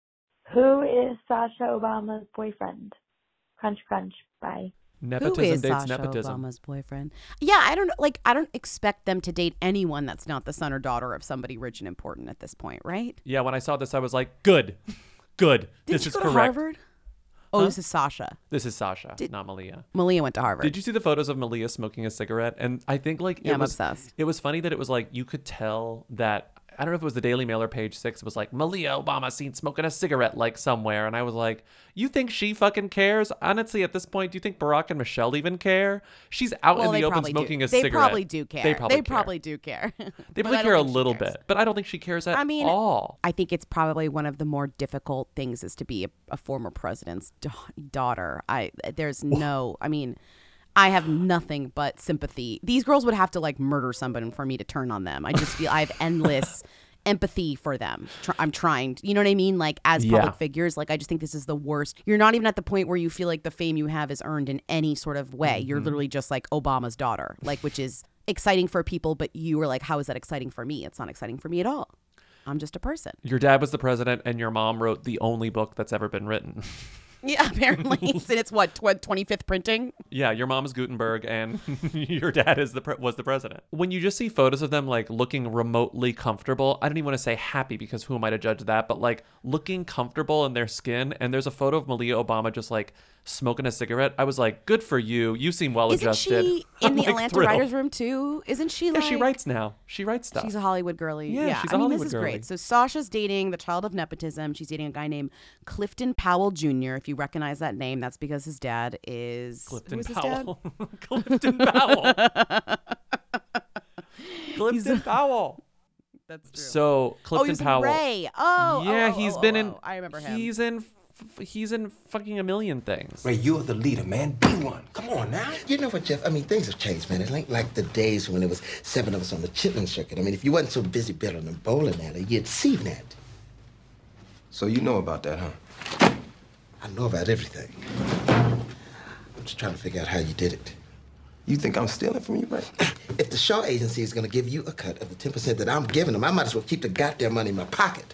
Who is Sasha Obama's boyfriend? Crunch, crunch. Bye. Nepotism Who is dates Sasha nepotism. Obama's boyfriend? Yeah, I don't expect them to date anyone that's not the son or daughter of somebody rich and important at this point, right? Yeah, when I saw this, I was like, good. Good. Did This you is go to correct. Harvard? Oh, Huh? this is Sasha. This is Sasha, not Malia. Malia went to Harvard. Did you see the photos of Malia smoking a cigarette? And I think I'm obsessed. It was funny that it was like you could tell that, I don't know if it was the Daily Mail or Page 6, it was like Malia Obama seen smoking a cigarette like somewhere, and I was like, you think she fucking cares? Honestly, at this point, do you think Barack and Michelle even care? She's out in the open smoking a cigarette. They probably do care. They probably care. probably do care. They But probably I care don't a think she little cares. bit, but I don't think she cares at I mean, all. I think it's probably one of the more difficult things is to be a former president's daughter. I have nothing but sympathy. These girls would have to like murder somebody for me to turn on them. I just feel I have endless empathy for them. I'm trying, you know what I mean? Like as public figures, like I just think this is the worst. You're not even at the point where you feel like the fame you have is earned in any sort of way. You're literally just like Obama's daughter, like, which is exciting for people, but you were like, how is that exciting for me? It's not exciting for me at all. I'm just a person. Your dad was the president and your mom wrote the only book that's ever been written. Yeah, apparently. And it's what 25th printing? Yeah, your mom is Gutenberg and your dad is was the president. When you just see photos of them like looking remotely comfortable, I don't even want to say happy because who am I to judge that, but like looking comfortable in their skin, and there's a photo of Malia Obama just like smoking a cigarette. I was like, good for you. You seem well adjusted. Isn't she in the like, Atlanta thrilled. writers' room too? Isn't she like... Yeah, she writes now. She writes stuff. She's a Hollywood girly. Yeah, she's a I mean, Hollywood this is girly. great. So Sasha's dating the child of nepotism. She's dating a guy named Clifton Powell Jr. If you recognize that name, that's because his dad is... Clifton Who is Powell. Clifton Powell. Clifton Powell. That's true. So Clifton he's in Powell. Ray. Oh, yeah, he's been in. I remember him. He's in fucking a million things. Ray, you're the leader, man. Be one. Come on now. You know what, Jeff? I mean, things have changed, man. It ain't like the days when there was 7 of us on the chitlin circuit. I mean, if you wasn't so busy building a bowling alley, you'd see that. So you know about that, huh? I know about everything. I'm just trying to figure out how you did it. You think I'm stealing from you, Ray? If the Shaw Agency is going to give you a cut of the 10% that I'm giving them, I might as well keep the goddamn money in my pocket.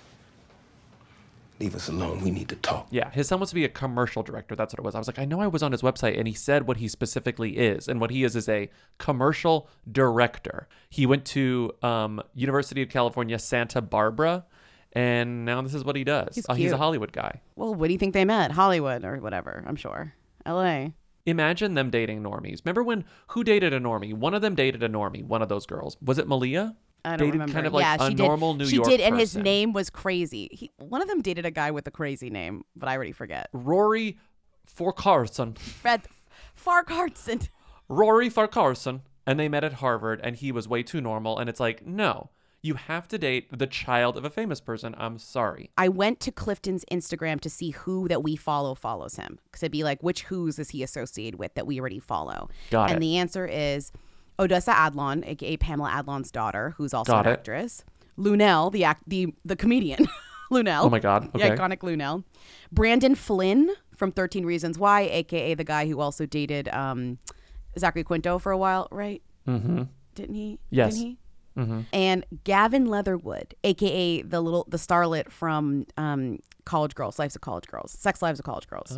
Leave us alone. We need to talk. Yeah, his son wants to be a commercial director. That's what it was. I was like, I know I was on his website and he said what he specifically is. And what he is a commercial director. He went to University of California, Santa Barbara. And now this is what he does. He's He's cute. a Hollywood guy. Well, what do you think they met? Hollywood or whatever, I'm sure. L.A. Imagine them dating normies. Remember who dated a normie? One of them dated a normie, one of those girls. Was it Malia? I don't dated remember. kind of like a she normal New She York did, and his person. name was crazy. One of them dated a guy with a crazy name, but I already forget. Rory Farquharson. Fred Farquharson. Rory Farquharson. And they met at Harvard, and he was way too normal. And it's like, no, you have to date the child of a famous person. I'm sorry. I went to Clifton's Instagram to see who that we follows him. Because it'd be like, which who's is he associated with that we already follow? Got it. And the answer is Odessa Adlon, aka Pamela Adlon's daughter, who's also Got an it. actress. Lunel, the comedian. Lunel. Oh my God, okay. The iconic Lunel. Brandon Flynn from 13 Reasons Why, aka the guy who also dated Zachary Quinto for a while, right? Mm-hmm. Didn't he? Yes. Didn't he? Mm-hmm. And Gavin Leatherwood, aka the starlet from College Girls, Sex Lives of College Girls,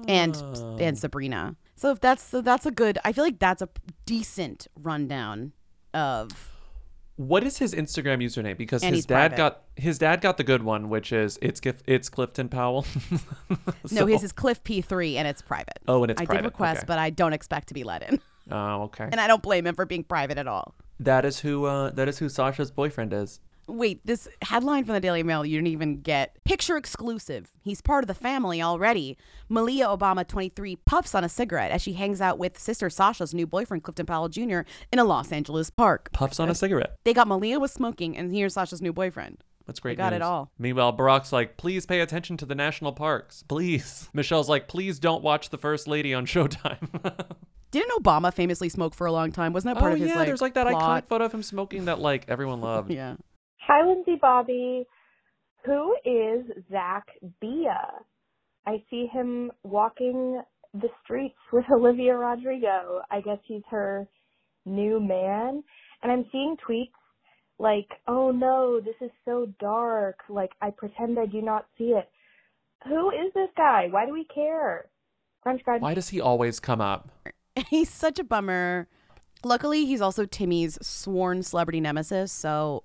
and Sabrina. So if that's a good. I feel like that's a decent rundown of. What is his Instagram username? Because And his he's dad private. got the good one, which is it's Clifton Powell. No, his is Cliff P3, and it's private. Oh, and it's I private. did request, Okay. but I don't expect to be let in, Oh, okay. and I don't blame him for being private at all. That is who Sasha's boyfriend is. Wait, this headline from the Daily Mail, you didn't even get. Picture exclusive. He's part of the family already. Malia Obama, 23, puffs on a cigarette as she hangs out with sister Sasha's new boyfriend, Clifton Powell Jr., in a Los Angeles park. Puffs on a cigarette. They got Malia was smoking, and here's Sasha's new boyfriend. That's great. They got news. it all. Meanwhile, Barack's like, please pay attention to the national parks. Please. Michelle's like, please don't watch the First Lady on Showtime. Didn't Obama famously smoke for a long time? Wasn't that part of his like there's like that plot? iconic photo of him smoking that like everyone loved. Yeah. Hi, Lindsay Bobby. Who is Zach Bia? I see him walking the streets with Olivia Rodrigo. I guess he's her new man. And I'm seeing tweets like, oh no, this is so dark. Like, I pretend I do not see it. Who is this guy? Why do we care? Crunch, crunch. Why does he always come up? He's such a bummer. Luckily, he's also Timmy's sworn celebrity nemesis, so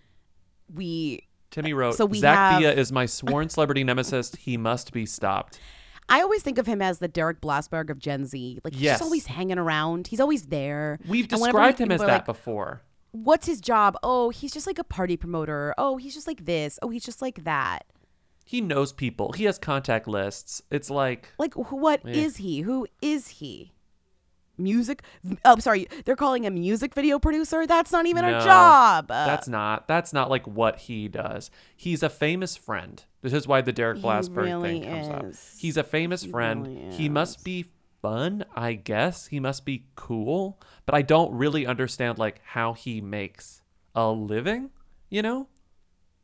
Timmy wrote, So we Zach have- Bia is my sworn celebrity nemesis. He must be stopped. I always think of him as the Derek Blasberg of Gen Z. Like, he's Yes. just always hanging around. He's always there. We've And whenever described him people as are that like, before. What's his job? Oh, he's just like a party promoter. Oh, he's just like this. Oh, he's just like that. He knows people. He has contact lists. It's like What is he? Who is he? Music? Oh, sorry. They're calling him music video producer? That's not even No, a job. That's not like what he does. He's a famous friend. This is why the Derek He Blasberg really thing comes up. is. He's a famous friend. really He must be fun, I guess. He must be cool, but I don't really understand like how he makes a living, you know?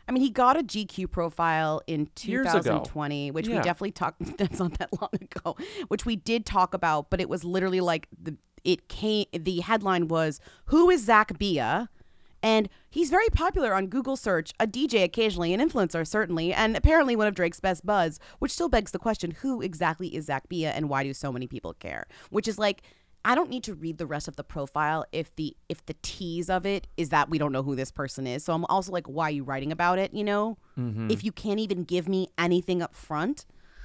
I mean, he got a GQ profile in Years ago. 2020, which we Yeah. definitely talked. That's not that long ago. Which we did talk about, but it was literally like the headline was, "Who is Zach Bia?" And he's very popular on Google search, a DJ occasionally, an influencer certainly, and apparently one of Drake's best buds, which still begs the question, who exactly is Zach Bia and why do so many people care? Which is like, I don't need to read the rest of the profile if the tease of it is that we don't know who this person is. So I'm also like, why are you writing about it, you know? Mhm. If you can't even give me anything up front.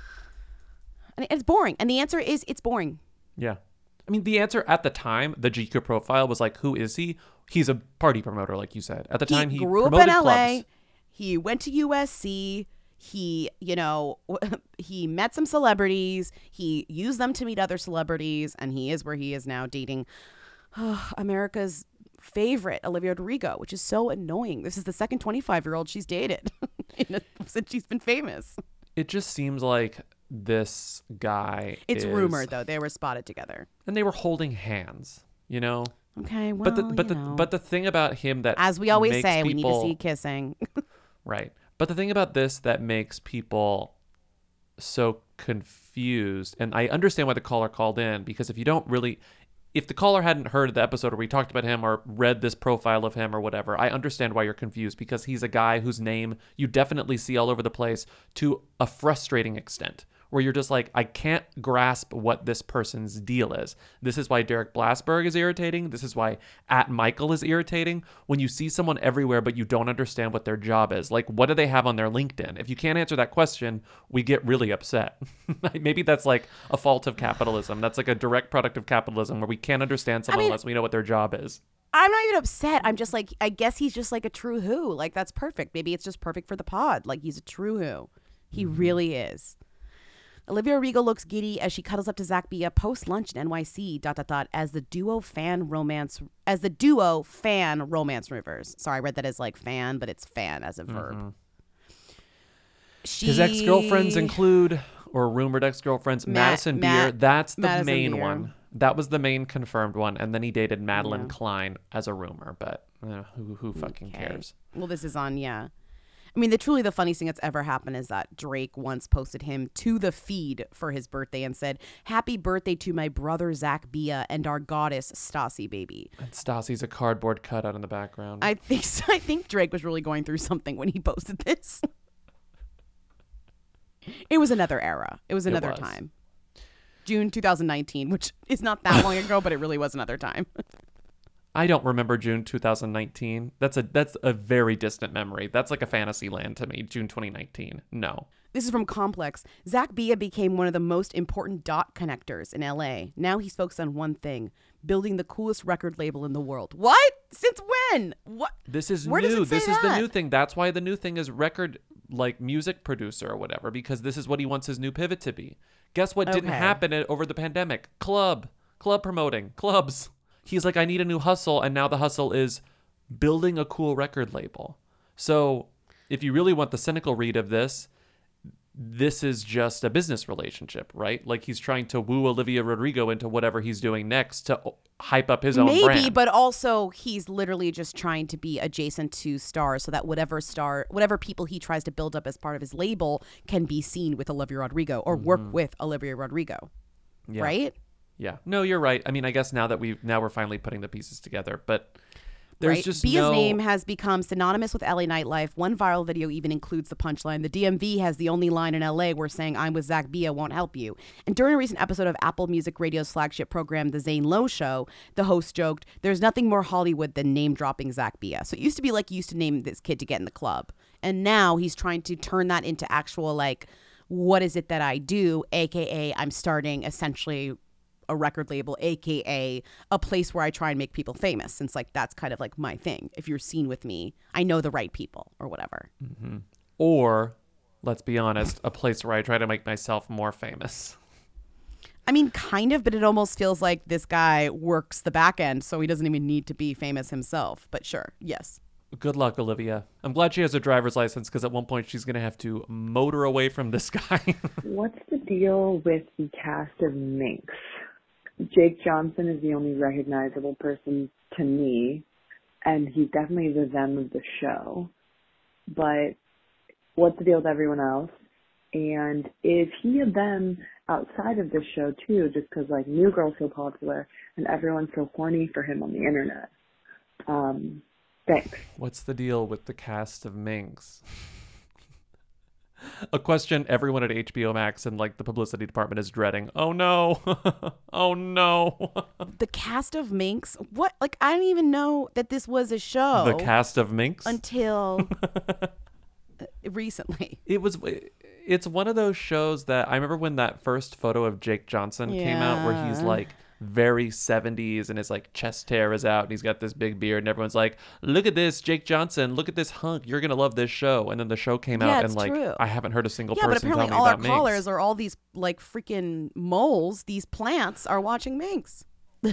And it's boring. And the answer is it's boring. Yeah. I mean, the answer at the time, the GQ profile was like, who is he? He's a party promoter, like you said. At the time, he grew up promoted in LA. clubs. He went to USC. He, you know, he met some celebrities. He used them to meet other celebrities. And he is where he is now, dating America's favorite, Olivia Rodrigo, which is so annoying. This is the second 25-year-old she's dated since she's been famous. It just seems like this guy It's is- rumored, though. They were spotted together. And they were holding hands, you know? Okay, well, but the thing about him that as we always makes say, we need to people- see kissing. Right. But the thing about this that makes people so confused, and I understand why the caller called in, because if the caller hadn't heard the episode where we talked about him or read this profile of him or whatever, I understand why you're confused, because he's a guy whose name you definitely see all over the place to a frustrating extent, where you're just like, I can't grasp what this person's deal is. This is why Derek Blasberg is irritating. This is why @Michael is irritating. When you see someone everywhere, but you don't understand what their job is. Like, what do they have on their LinkedIn? If you can't answer that question, we get really upset. Maybe that's like a fault of capitalism. That's like a direct product of capitalism where we can't understand someone unless we know what their job is. I'm not even upset. I'm just like, I guess he's just like a true who. Like, that's perfect. Maybe it's just perfect for the pod. Like, he's a true who. He really is. Olivia Rodrigo looks giddy as she cuddles up to Zach Bia post lunch in NYC. ... As the duo fan romance Rivers. Sorry, I read that as like fan, but it's fan as a verb. His ex-girlfriends include, or rumored ex-girlfriends, Madison Beer. That's the Madison main Beer. one. That was the main confirmed one. And then he dated Madeline Klein as a rumor. But who fucking cares? Well, this is on, yeah. I mean, the funniest thing that's ever happened is that Drake once posted him to the feed for his birthday and said, "Happy birthday to my brother Zach Bia and our goddess Stassi baby." And Stassi's a cardboard cutout in the background. I think Drake was really going through something when he posted this. It was another era. It was another time. June 2019, which is not that long ago, but it really was another time. I don't remember June 2019. That's a very distant memory. That's like a fantasy land to me, June 2019. No. This is from Complex. Zach Bia became one of the most important dot connectors in LA. Now he's focused on one thing, building the coolest record label in the world. What? Since when? What? This is Where does new. it say This is the that? new thing. That's why the new thing is record, like music producer or whatever, because this is what he wants his new pivot to be. Guess what didn't Okay. happen over the pandemic? Club promoting, clubs. He's like, I need a new hustle, and now the hustle is building a cool record label. So if you really want the cynical read of this, this is just a business relationship, right? Like he's trying to woo Olivia Rodrigo into whatever he's doing next to hype up his own brand. Maybe, but also he's literally just trying to be adjacent to stars so that whatever people he tries to build up as part of his label can be seen with Olivia Rodrigo or work with Olivia Rodrigo. Yeah. Right? Yeah. No, you're right. I mean, I guess now we're finally putting the pieces together, but there's Right. just Bia's no name has become synonymous with LA nightlife. One viral video even includes the punchline. The DMV has the only line in LA where saying "I'm with Zach Bia won't help you." And during a recent episode of Apple Music Radio's flagship program, The Zane Lowe Show, the host joked, "There's nothing more Hollywood than name dropping Zach Bia." So it used to be like you used to name this kid to get in the club. And now he's trying to turn that into actual like, what is it that I do? AKA I'm starting essentially a record label, aka a place where I try and make people famous, since like that's kind of like my thing. If you're seen with me, I know the right people or whatever. Mm-hmm. Or, let's be honest, a place where I try to make myself more famous. I mean, kind of, but it almost feels like this guy works the back end, so he doesn't even need to be famous himself. But sure, yes. Good luck, Olivia. I'm glad she has a driver's license because at one point she's going to have to motor away from this guy. What's the deal with the cast of Minx? Jake Johnson is the only recognizable person to me, and he's definitely the them of the show. but what's the deal with everyone else? And is he a them outside of this show too, just because like New Girl's so popular and everyone's so horny for him on the internet? Thanks. What's the deal with the cast of Minx? A question everyone at HBO Max and like the publicity department is dreading. Oh no. Oh no. The cast of Minx? What? Like, I didn't even know that this was a show. The cast of Minx? Until recently. It's one of those shows that I remember when that first photo of Jake Johnson came out where he's like very 70s and his like chest hair is out and he's got this big beard and everyone's like, look at this Jake Johnson, look at this hunk, you're gonna love this show. And then the show came out and like true. I haven't heard a single person tell me about Minx. Yeah, but apparently all our callers are all these like freaking moles. These plants are watching Minx.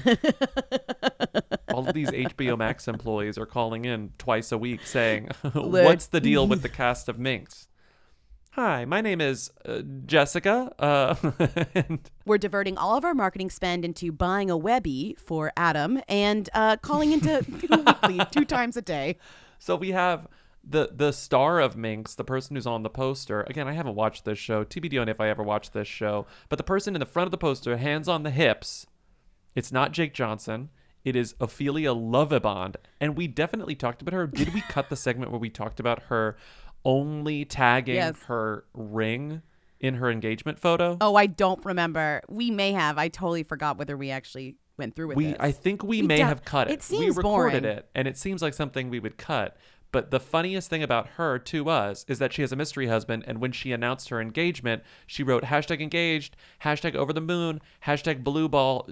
All of these HBO Max employees are calling in twice a week saying, what's the deal with the cast of Minx? Hi, my name is Jessica. And we're diverting all of our marketing spend into buying a Webby for Adam and calling into weekly 2 times a day. So we have the star of Minx, the person who's on the poster. Again, I haven't watched this show. TBD on if I ever watched this show. But the person in the front of the poster, hands on the hips, it's not Jake Johnson. It is Ophelia Lovibond. And we definitely talked about her. Did we cut the segment where we talked about her only tagging her ring in her engagement photo? Oh, I don't remember. We may have. I totally forgot whether we actually went through with this. I think we may have cut it. It seems we recorded boring. it, and it seems like something we would cut. But the funniest thing about her to us is that she has a mystery husband, and when she announced her engagement, she wrote #engaged, #over the moon, #blue bells,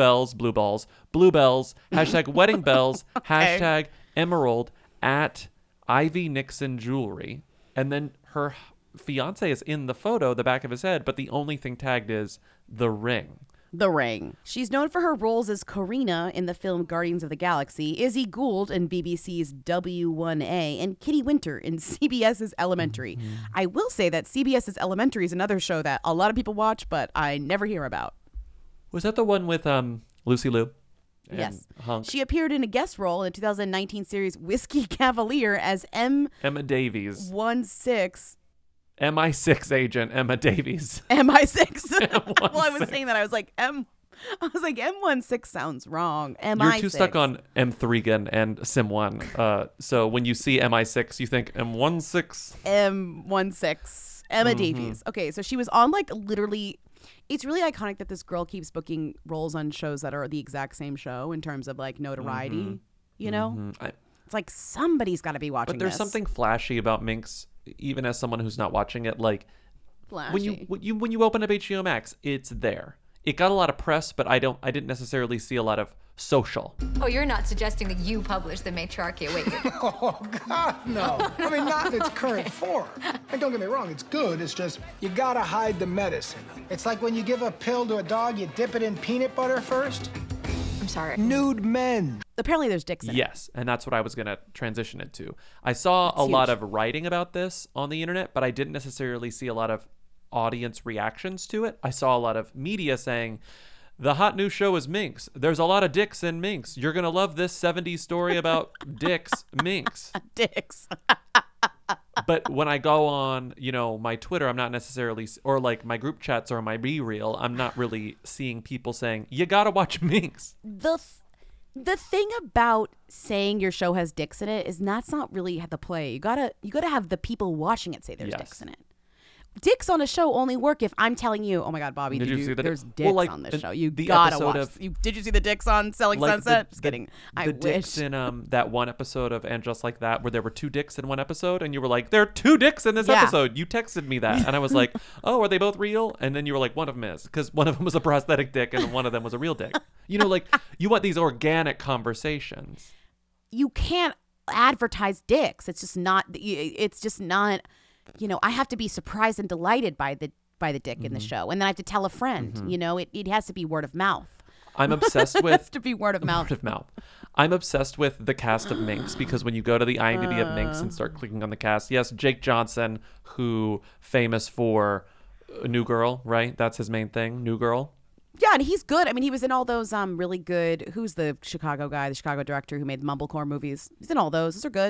#wedding bells, #emerald at Ivy Nixon Jewelry. And then her fiance is in the photo, the back of his head, but the only thing tagged is the ring. The Ring. She's known for her roles as Karina in the film Guardians of the Galaxy, Izzy Gould in BBC's W1A, and Kitty Winter in CBS's Elementary. I will say that CBS's Elementary is another show that a lot of people watch, but I never hear about. Was that the one with Lucy Liu? Yes. Hunk? She appeared in a guest role in the 2019 series Whiskey Cavalier as Emma Davies. MI6 agent Emma Davies. MI6. Well, I was saying that. I was like, M16 sounds wrong. MI6. You're too stuck on M3 and Sim1. So when you see MI6, you think M16. M16. Emma Davies. Okay, so she was on like literally... It's really iconic that this girl keeps booking roles on shows that are the exact same show in terms of like notoriety, you know? It's like somebody's got to be watching But there's this. something flashy about Minx, even as someone who's not watching it. Like Flashy. when you open up HBO Max, it's there. It got a lot of press, but I didn't necessarily see a lot of social. Oh, you're not suggesting that you publish the matriarchy, wait. Oh, God, no. I mean, not in its current form. And don't get me wrong, it's good. It's just, you gotta hide the medicine. It's like when you give a pill to a dog, you dip it in peanut butter first. I'm sorry. Nude men. Apparently there's dicks in it. Yes, and that's what I was going to transition it to. I saw a lot of writing about this on the internet, but I didn't necessarily see a lot of audience reactions to it. I saw a lot of media saying, the hot new show is Minx. There's a lot of dicks in Minx. You're going to love this 70s story about dicks, Minx. Dicks. But when I go on, my Twitter, I'm not necessarily, or like my group chats or my BeReal, I'm not really seeing people saying, you got to watch Minx. The thing about saying your show has dicks in it is that's not really the play. You gotta have the people watching it say there's dicks in it. Dicks on a show only work if I'm telling you, oh my God, Bobby, did you see that? there's dicks on this show. You the gotta episode watch. of- Did you see the dicks on Selling Sunset? Just kidding. I The wish. dicks in that one episode of And Just Like That, where there were 2 dicks in one episode, and you were like, there are 2 dicks in this Yeah. episode. You texted me that, and I was like, oh, are they both real? And then you were like, one of them is, because one of them was a prosthetic dick, and one of them was a real dick. Like you want these organic conversations. You can't advertise dicks. It's just not. I have to be surprised and delighted by the dick in the show, and then I have to tell a friend. It has to be word of mouth. I'm obsessed with It has to be word of mouth. Word of mouth. I'm obsessed with the cast of Minx because when you go to the IMDb of Minx and start clicking on the cast, yes, Jake Johnson, who famous for New Girl, right? That's his main thing, New Girl. Yeah, and he's good. I mean, he was in all those really good. Who's the Chicago guy, the Chicago director who made Mumblecore movies? He's in all those. Those are good.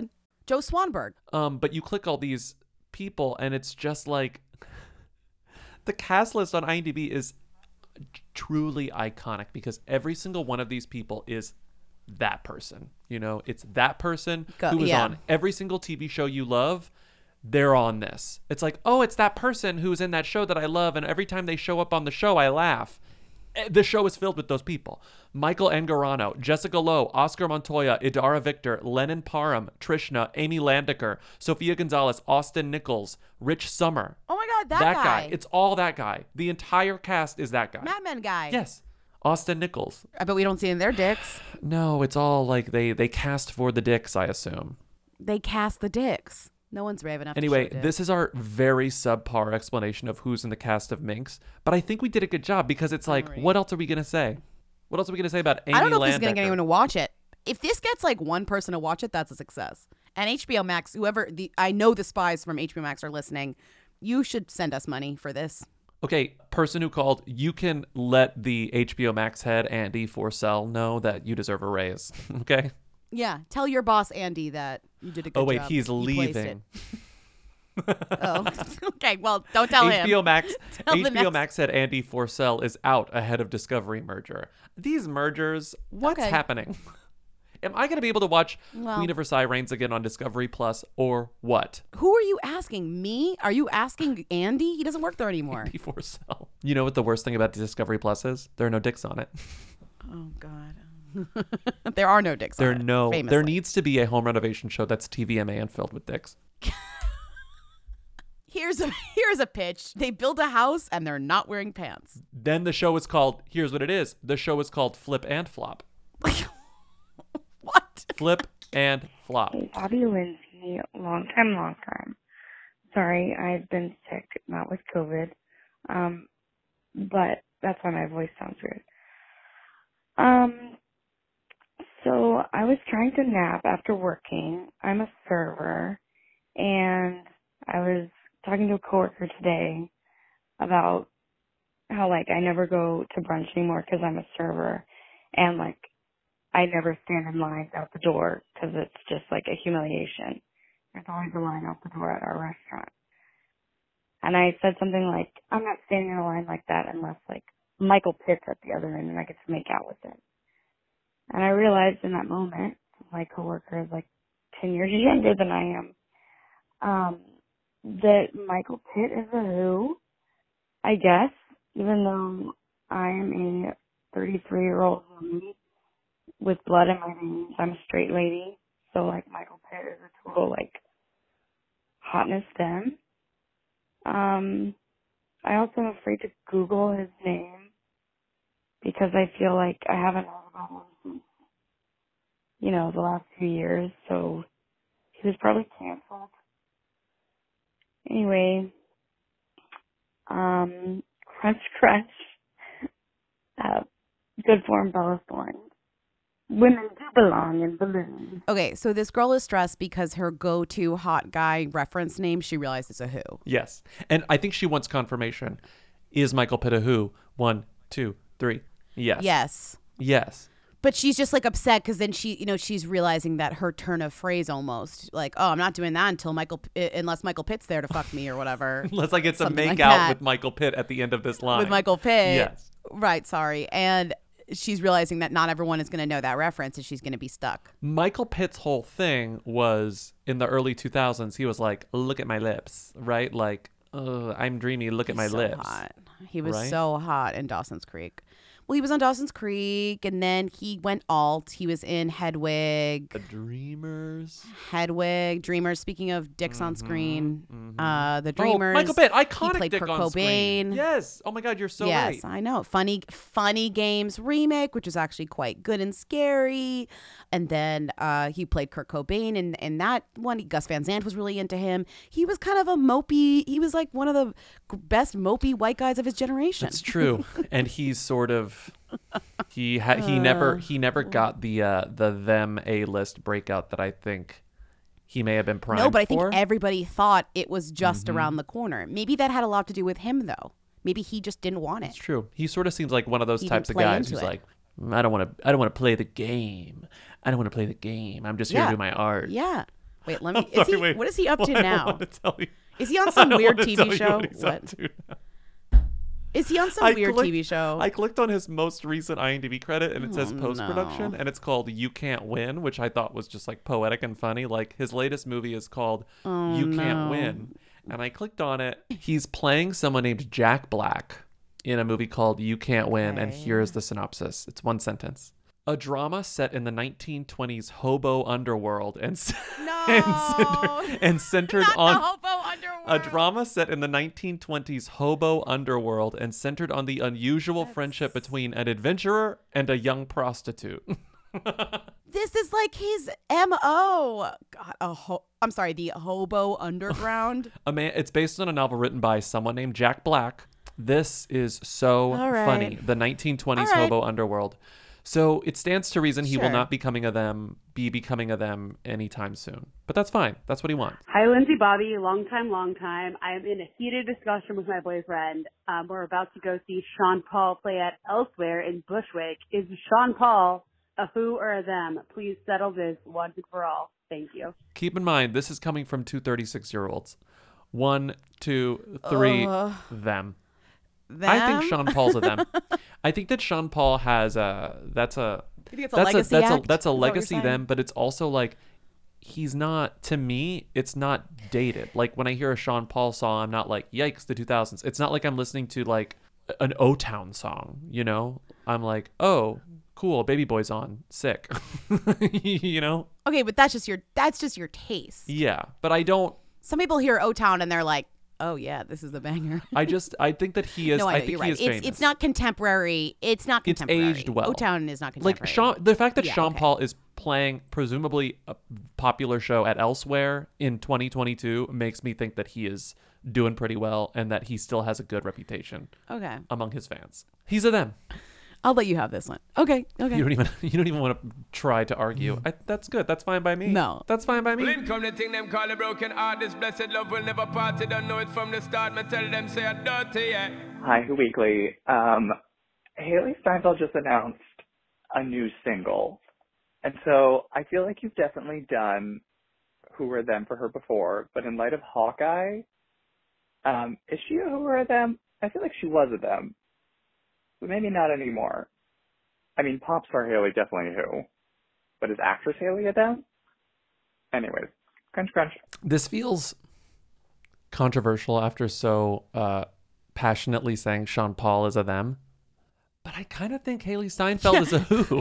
Joe Swanberg. But you click all these people, and it's just like the cast list on IMDb is truly iconic because every single one of these people is that person. You know, it's that person who is on every single TV show you love. They're on this. It's like, oh, it's that person who's in that show that I love, and every time they show up on the show, I laugh. The show is filled with those people. Michael Angarano, Jessica Lowe, Oscar Montoya, Idara Victor, Lennon Parham, Trishna, Amy Landecker, Sofia Gonzalez, Austin Nichols, Rich Sommer. Oh my God, that guy. It's all that guy. The entire cast is that guy. Mad Men guy. Yes. Austin Nichols. I bet we don't see in their dicks. No, it's all like they cast for the dicks, I assume. They cast the dicks. No one's brave enough Anyway, to show this is our very subpar explanation of who's in the cast of Minx, but I think we did a good job because it's like, what else are we going to say? What else are we going to say about Amy Landecker? I don't know if this is going to get anyone to watch it. If this gets like one person to watch it, that's a success. And HBO Max, I know the spies from HBO Max are listening. You should send us money for this. Okay, person who called, you can let the HBO Max head, Andy Forcell, know that you deserve a raise, okay? Yeah, tell your boss, Andy, that you did a good job. Oh, wait, he's You placed leaving. Oh, okay. Well, don't tell him. HBO Max said Andy Forcell is out ahead of Discovery merger. These mergers, what's happening? Am I going to be able to watch Queen of Versailles reigns again on Discovery Plus or what? Who are you asking? Me? Are you asking Andy? He doesn't work there anymore. Andy Forcell. You know what the worst thing about Discovery Plus is? There are no dicks on it. Oh, God. There are no dicks on it. Famously. There needs to be a home renovation show that's TVMA and filled with dicks. Here's a pitch. They build a house and they're not wearing pants. Then the show is called, here's what it is. The show is called Flip and Flop. What? Flip and Flop. Hey, Bobby Lindsay, long time. Sorry, I've been sick, not with COVID. But that's why my voice sounds weird. So I was trying to nap after working. I'm a server, and I was talking to a coworker today about how, like, I never go to brunch anymore because I'm a server, and, like, I never stand in lines out the door because it's just, like, a humiliation. There's always a line out the door at our restaurant. And I said something like, I'm not standing in a line like that unless, like, Michael Pitt's at the other end and I get to make out with him. And I realized in that moment, my coworker is like 10 years younger than I am, that Michael Pitt is a who, I guess, even though I am a 33-year-old woman with blood in my veins. I'm a straight lady. So, like, Michael Pitt is a total, like, hotness then. I also am afraid to Google his name because I feel like I haven't heard about him since, you know, the last few years. So he was probably canceled. Anyway, crunch, crunch. Good form, Bella Thorne. Women do belong in balloons. Okay, so this girl is stressed because her go-to hot guy reference name, she realized is a who. Yes. And I think she wants confirmation. Is Michael Pitt a who? 1, 2, 3. Yes. Yes. Yes. But she's just like upset because then she, you know, she's realizing that her turn of phrase almost like, oh, I'm not doing that unless Michael Pitt's there to fuck me or whatever. Unless I get to make like out that. with Michael Pitt at the end of this line. With Michael Pitt. Yes. Right. Sorry. And she's realizing that not everyone is going to know that reference and she's going to be stuck. Michael Pitt's whole thing was in the early 2000s. He was like, look at my lips, right? Like, I'm dreamy. Look at my lips. Hot. He was right? so hot in Dawson's Creek. Well, he was on Dawson's Creek, and then he went alt. He was in Hedwig. The Dreamers. Hedwig, Dreamers. Speaking of dicks on screen, the Dreamers. Oh, Michael Pitt, iconic he played dick Kurt on Cobain. screen. Yes. Oh my God, you're so right. Yes, I know. Funny Games remake, which is actually quite good and scary. And then he played Kurt Cobain in that one. Gus Van Sant was really into him. He was kind of a mopey. He was like one of the best mopey white guys of his generation. That's true. And he's sort of he never got the them A-list breakout that I think he may have been primed for. No, but I think everybody thought it was just around the corner. Maybe that had a lot to do with him, though. Maybe he just didn't want it. It's true. He sort of seems like one of those He types didn't of play guys into who's it. like, I don't want to play the game. I don't want to play the game. I'm just here to do my art. Yeah. Wait, let me. I'm sorry, wait. What is he up to Well, I now? wanna tell you. Is he on some I weird wanna tell TV you show? what he's up to now. Is he on some weird TV show? I clicked on his most recent IMDb credit, and it says Oh, post-production, no. and it's called You Can't Win, which I thought was just like poetic and funny. Like his latest movie is called Oh, You Can't no. Win, and I clicked on it. He's playing someone named Jack Black in a movie called You Can't Win, and here's the synopsis. It's one sentence. A drama set in the 1920s hobo underworld and centered on a drama set in the 1920s hobo underworld and centered on the unusual friendship between an adventurer and a young prostitute. This is like his MO. God, I'm sorry, the hobo underground. It's based on a novel written by someone named Jack Black. This is so All right. funny. The 1920s All right. hobo underworld. So it stands to reason he will Sure. not be becoming a them anytime soon. But that's fine. That's what he wants. Hi, Lindsay Bobby. Long time. I am in a heated discussion with my boyfriend. We're about to go see Sean Paul play at Elsewhere in Bushwick. Is Sean Paul a who or a them? Please settle this once and for all. Thank you. Keep in mind, this is coming from two 36-year-olds. 1, 2, 3, them. I think Them? Sean Paul's a them. I think that Sean Paul has that's a You think it's a legacy act? that's a Is that what you're legacy saying? them, but it's also like he's not, to me, it's not dated. Like when I hear a Sean Paul song, I'm not like, yikes, the 2000s. It's not like I'm listening to like an O-Town song, you know? I'm like, oh, cool, Baby Boy's on, sick. You know? Okay, but that's just your taste. Yeah, but I don't Some people hear O-Town and they're like, oh yeah, this is a banger. I think that he is No, I I know, think you're he right. is famous. It's not contemporary. It's not It's contemporary. aged well. O-Town is not contemporary. Like the fact that Yeah, Sean okay. Paul is playing presumably a popular show at Elsewhere in 2022 makes me think that he is doing pretty well and that he still has a good reputation Okay. among his fans. He's a them. I'll let you have this one. Okay. You don't even want to try to argue. That's good. That's fine by me. No. That's fine by me. Well, in come the thing them call a broken heart. This blessed love will never part. They don't know it from the start. Me tell them say I'm dirty, yeah. Hi, Who Weekly. Haley Steinfeld just announced a new single. And so I feel like you've definitely done Who or Them for her before, but in light of Hawkeye, is she a Who or a Them? I feel like she was a Them, but maybe not anymore. I mean, pop star Haley definitely a Who, but is actress Haley a Them? Anyways, crunch, crunch. This feels controversial after so passionately saying Sean Paul is a them. But I kind of think Haley Steinfeld is a who.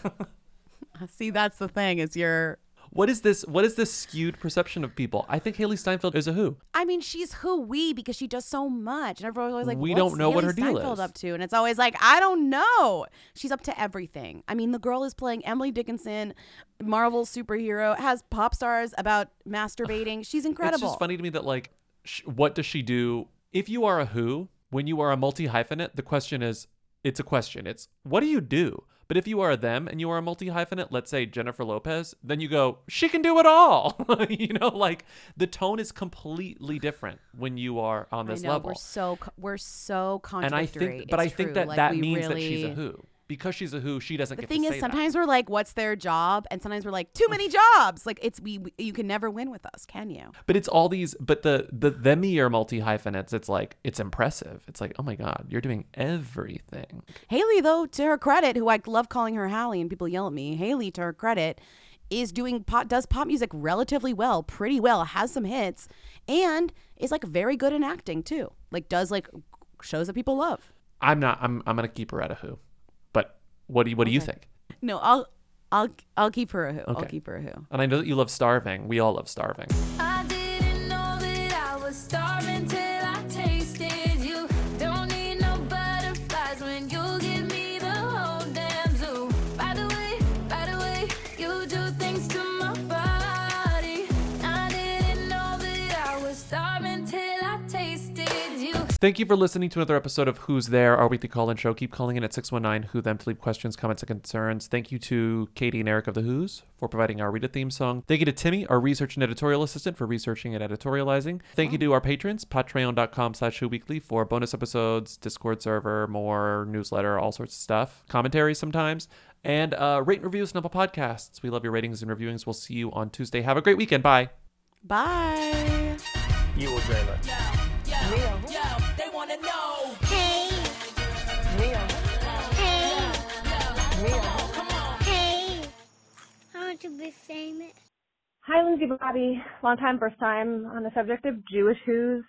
See, that's the thing is What is this skewed perception of people? I think Haley Steinfeld is a who. I mean, she's who-we because she does so much. And everyone's always like, We what's don't know what Haley her deal Steinfeld is. up to? And it's always like, I don't know. She's up to everything. I mean, the girl is playing Emily Dickinson, Marvel superhero, has pop stars about masturbating. She's incredible. It's just funny to me that like, what does she do? If you are a who, when you are a multi-hyphenate, the question is, it's a question. It's, what do you do? But if you are a them and you are a multi-hyphenate, let's say Jennifer Lopez, then you go, she can do it all. You know, like the tone is completely different when you are on this I know, level. we're so contradictory. And I think, but It's I think true. that Like, that we means that she's a really- who. Because she's a who, she doesn't The get thing to say is, that. sometimes we're like, "What's their job?" And sometimes we're like, "Too many jobs." Like it's you can never win with us, can you? But it's all these, but the themy are multi-hyphenates. It's like, it's impressive. It's like, oh my God, you're doing everything. Haley, though, to her credit, who I love calling her Hallie, and people yell at me. Haley, to her credit, is does pop music relatively well, pretty well, has some hits, and is like very good in acting too. Like does like shows that people love. I'm gonna keep her at a who. But what do you think? No, I'll keep her a who. I'll Okay. keep her a who. And I know that you love Starving. We all love Starving. I didn't know that I was starving till I tasted you. Don't need no butterflies when you give me the whole damn zoo. By the way, you do things to my body. I didn't know that I was starving till I tasted you. Thank you for listening to another episode of Who's There, our weekly call-in show. Keep calling in at 619-WHO-THEM to leave questions, comments, and concerns. Thank you to Katie and Eric of The Who's for providing our Rita theme song. Thank you to Timmy, our research and editorial assistant, for researching and editorializing. Thank you to our patrons, patreon.com/whoweekly for bonus episodes, Discord server, more newsletter, all sorts of stuff, commentaries sometimes. And rate and review Snubble Podcasts. We love your ratings and reviewings. We'll see you on Tuesday. Have a great weekend. Bye. Bye. You will dream it. They wanna know. Hey. Hey. I want to be famous. Hi, Lindsay Bobby. Long time, first time on the subject of Jewish who's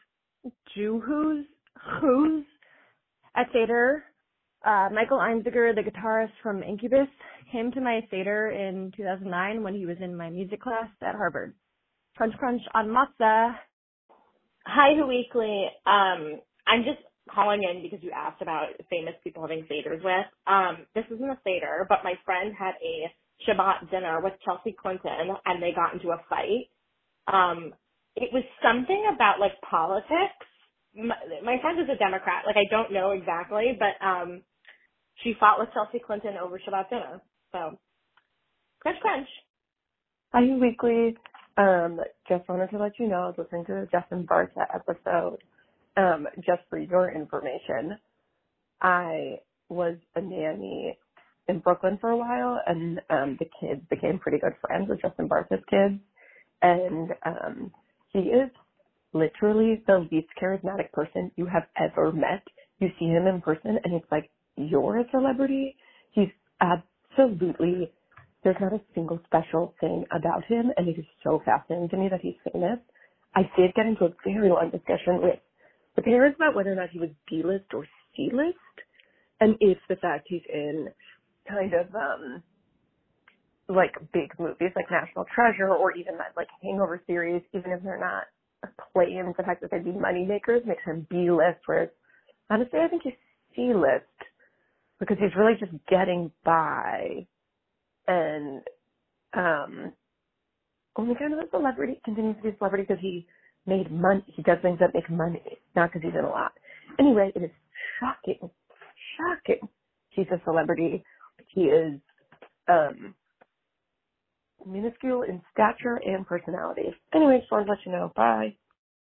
at Seder. Michael Einziger, the guitarist from Incubus, came to my Seder in 2009 when he was in my music class at Harvard. Crunch crunch on matzah. Hi, Who Weekly. I'm just calling in because you asked about famous people having Seders with. This isn't a Seder, but my friend had a Shabbat dinner with Chelsea Clinton, and they got into a fight. It was something about, like, politics. My friend is a Democrat. Like, I don't know exactly, but she fought with Chelsea Clinton over Shabbat dinner. So, crunch, crunch. Hi, You Weekly. Just wanted to let you know I was listening to the Justin Barta episode. Just for your information, I was a nanny in Brooklyn for a while, and the kids became pretty good friends with Justin Barta's kids. And he is literally the least charismatic person you have ever met. You see him in person, and it's like, you're a celebrity. He's absolutely, there's not a single special thing about him, and it is so fascinating to me that he's famous. I did get into a very long discussion with the parents about whether or not he was B-list or C-list, and if the fact he's in kind of, like, big movies like National Treasure or even that, like, Hangover series, even if they're not acclaimed, the fact that they'd be money makers makes him B-list, whereas honestly I think he's C-list because he's really just getting by and only kind of a celebrity, continues to be a celebrity because he made money. He does things that make money, not because he's in a lot. Anyway, it is shocking. He's a celebrity. He is minuscule in stature and personality. Anyway, just wanted to let you know. Bye.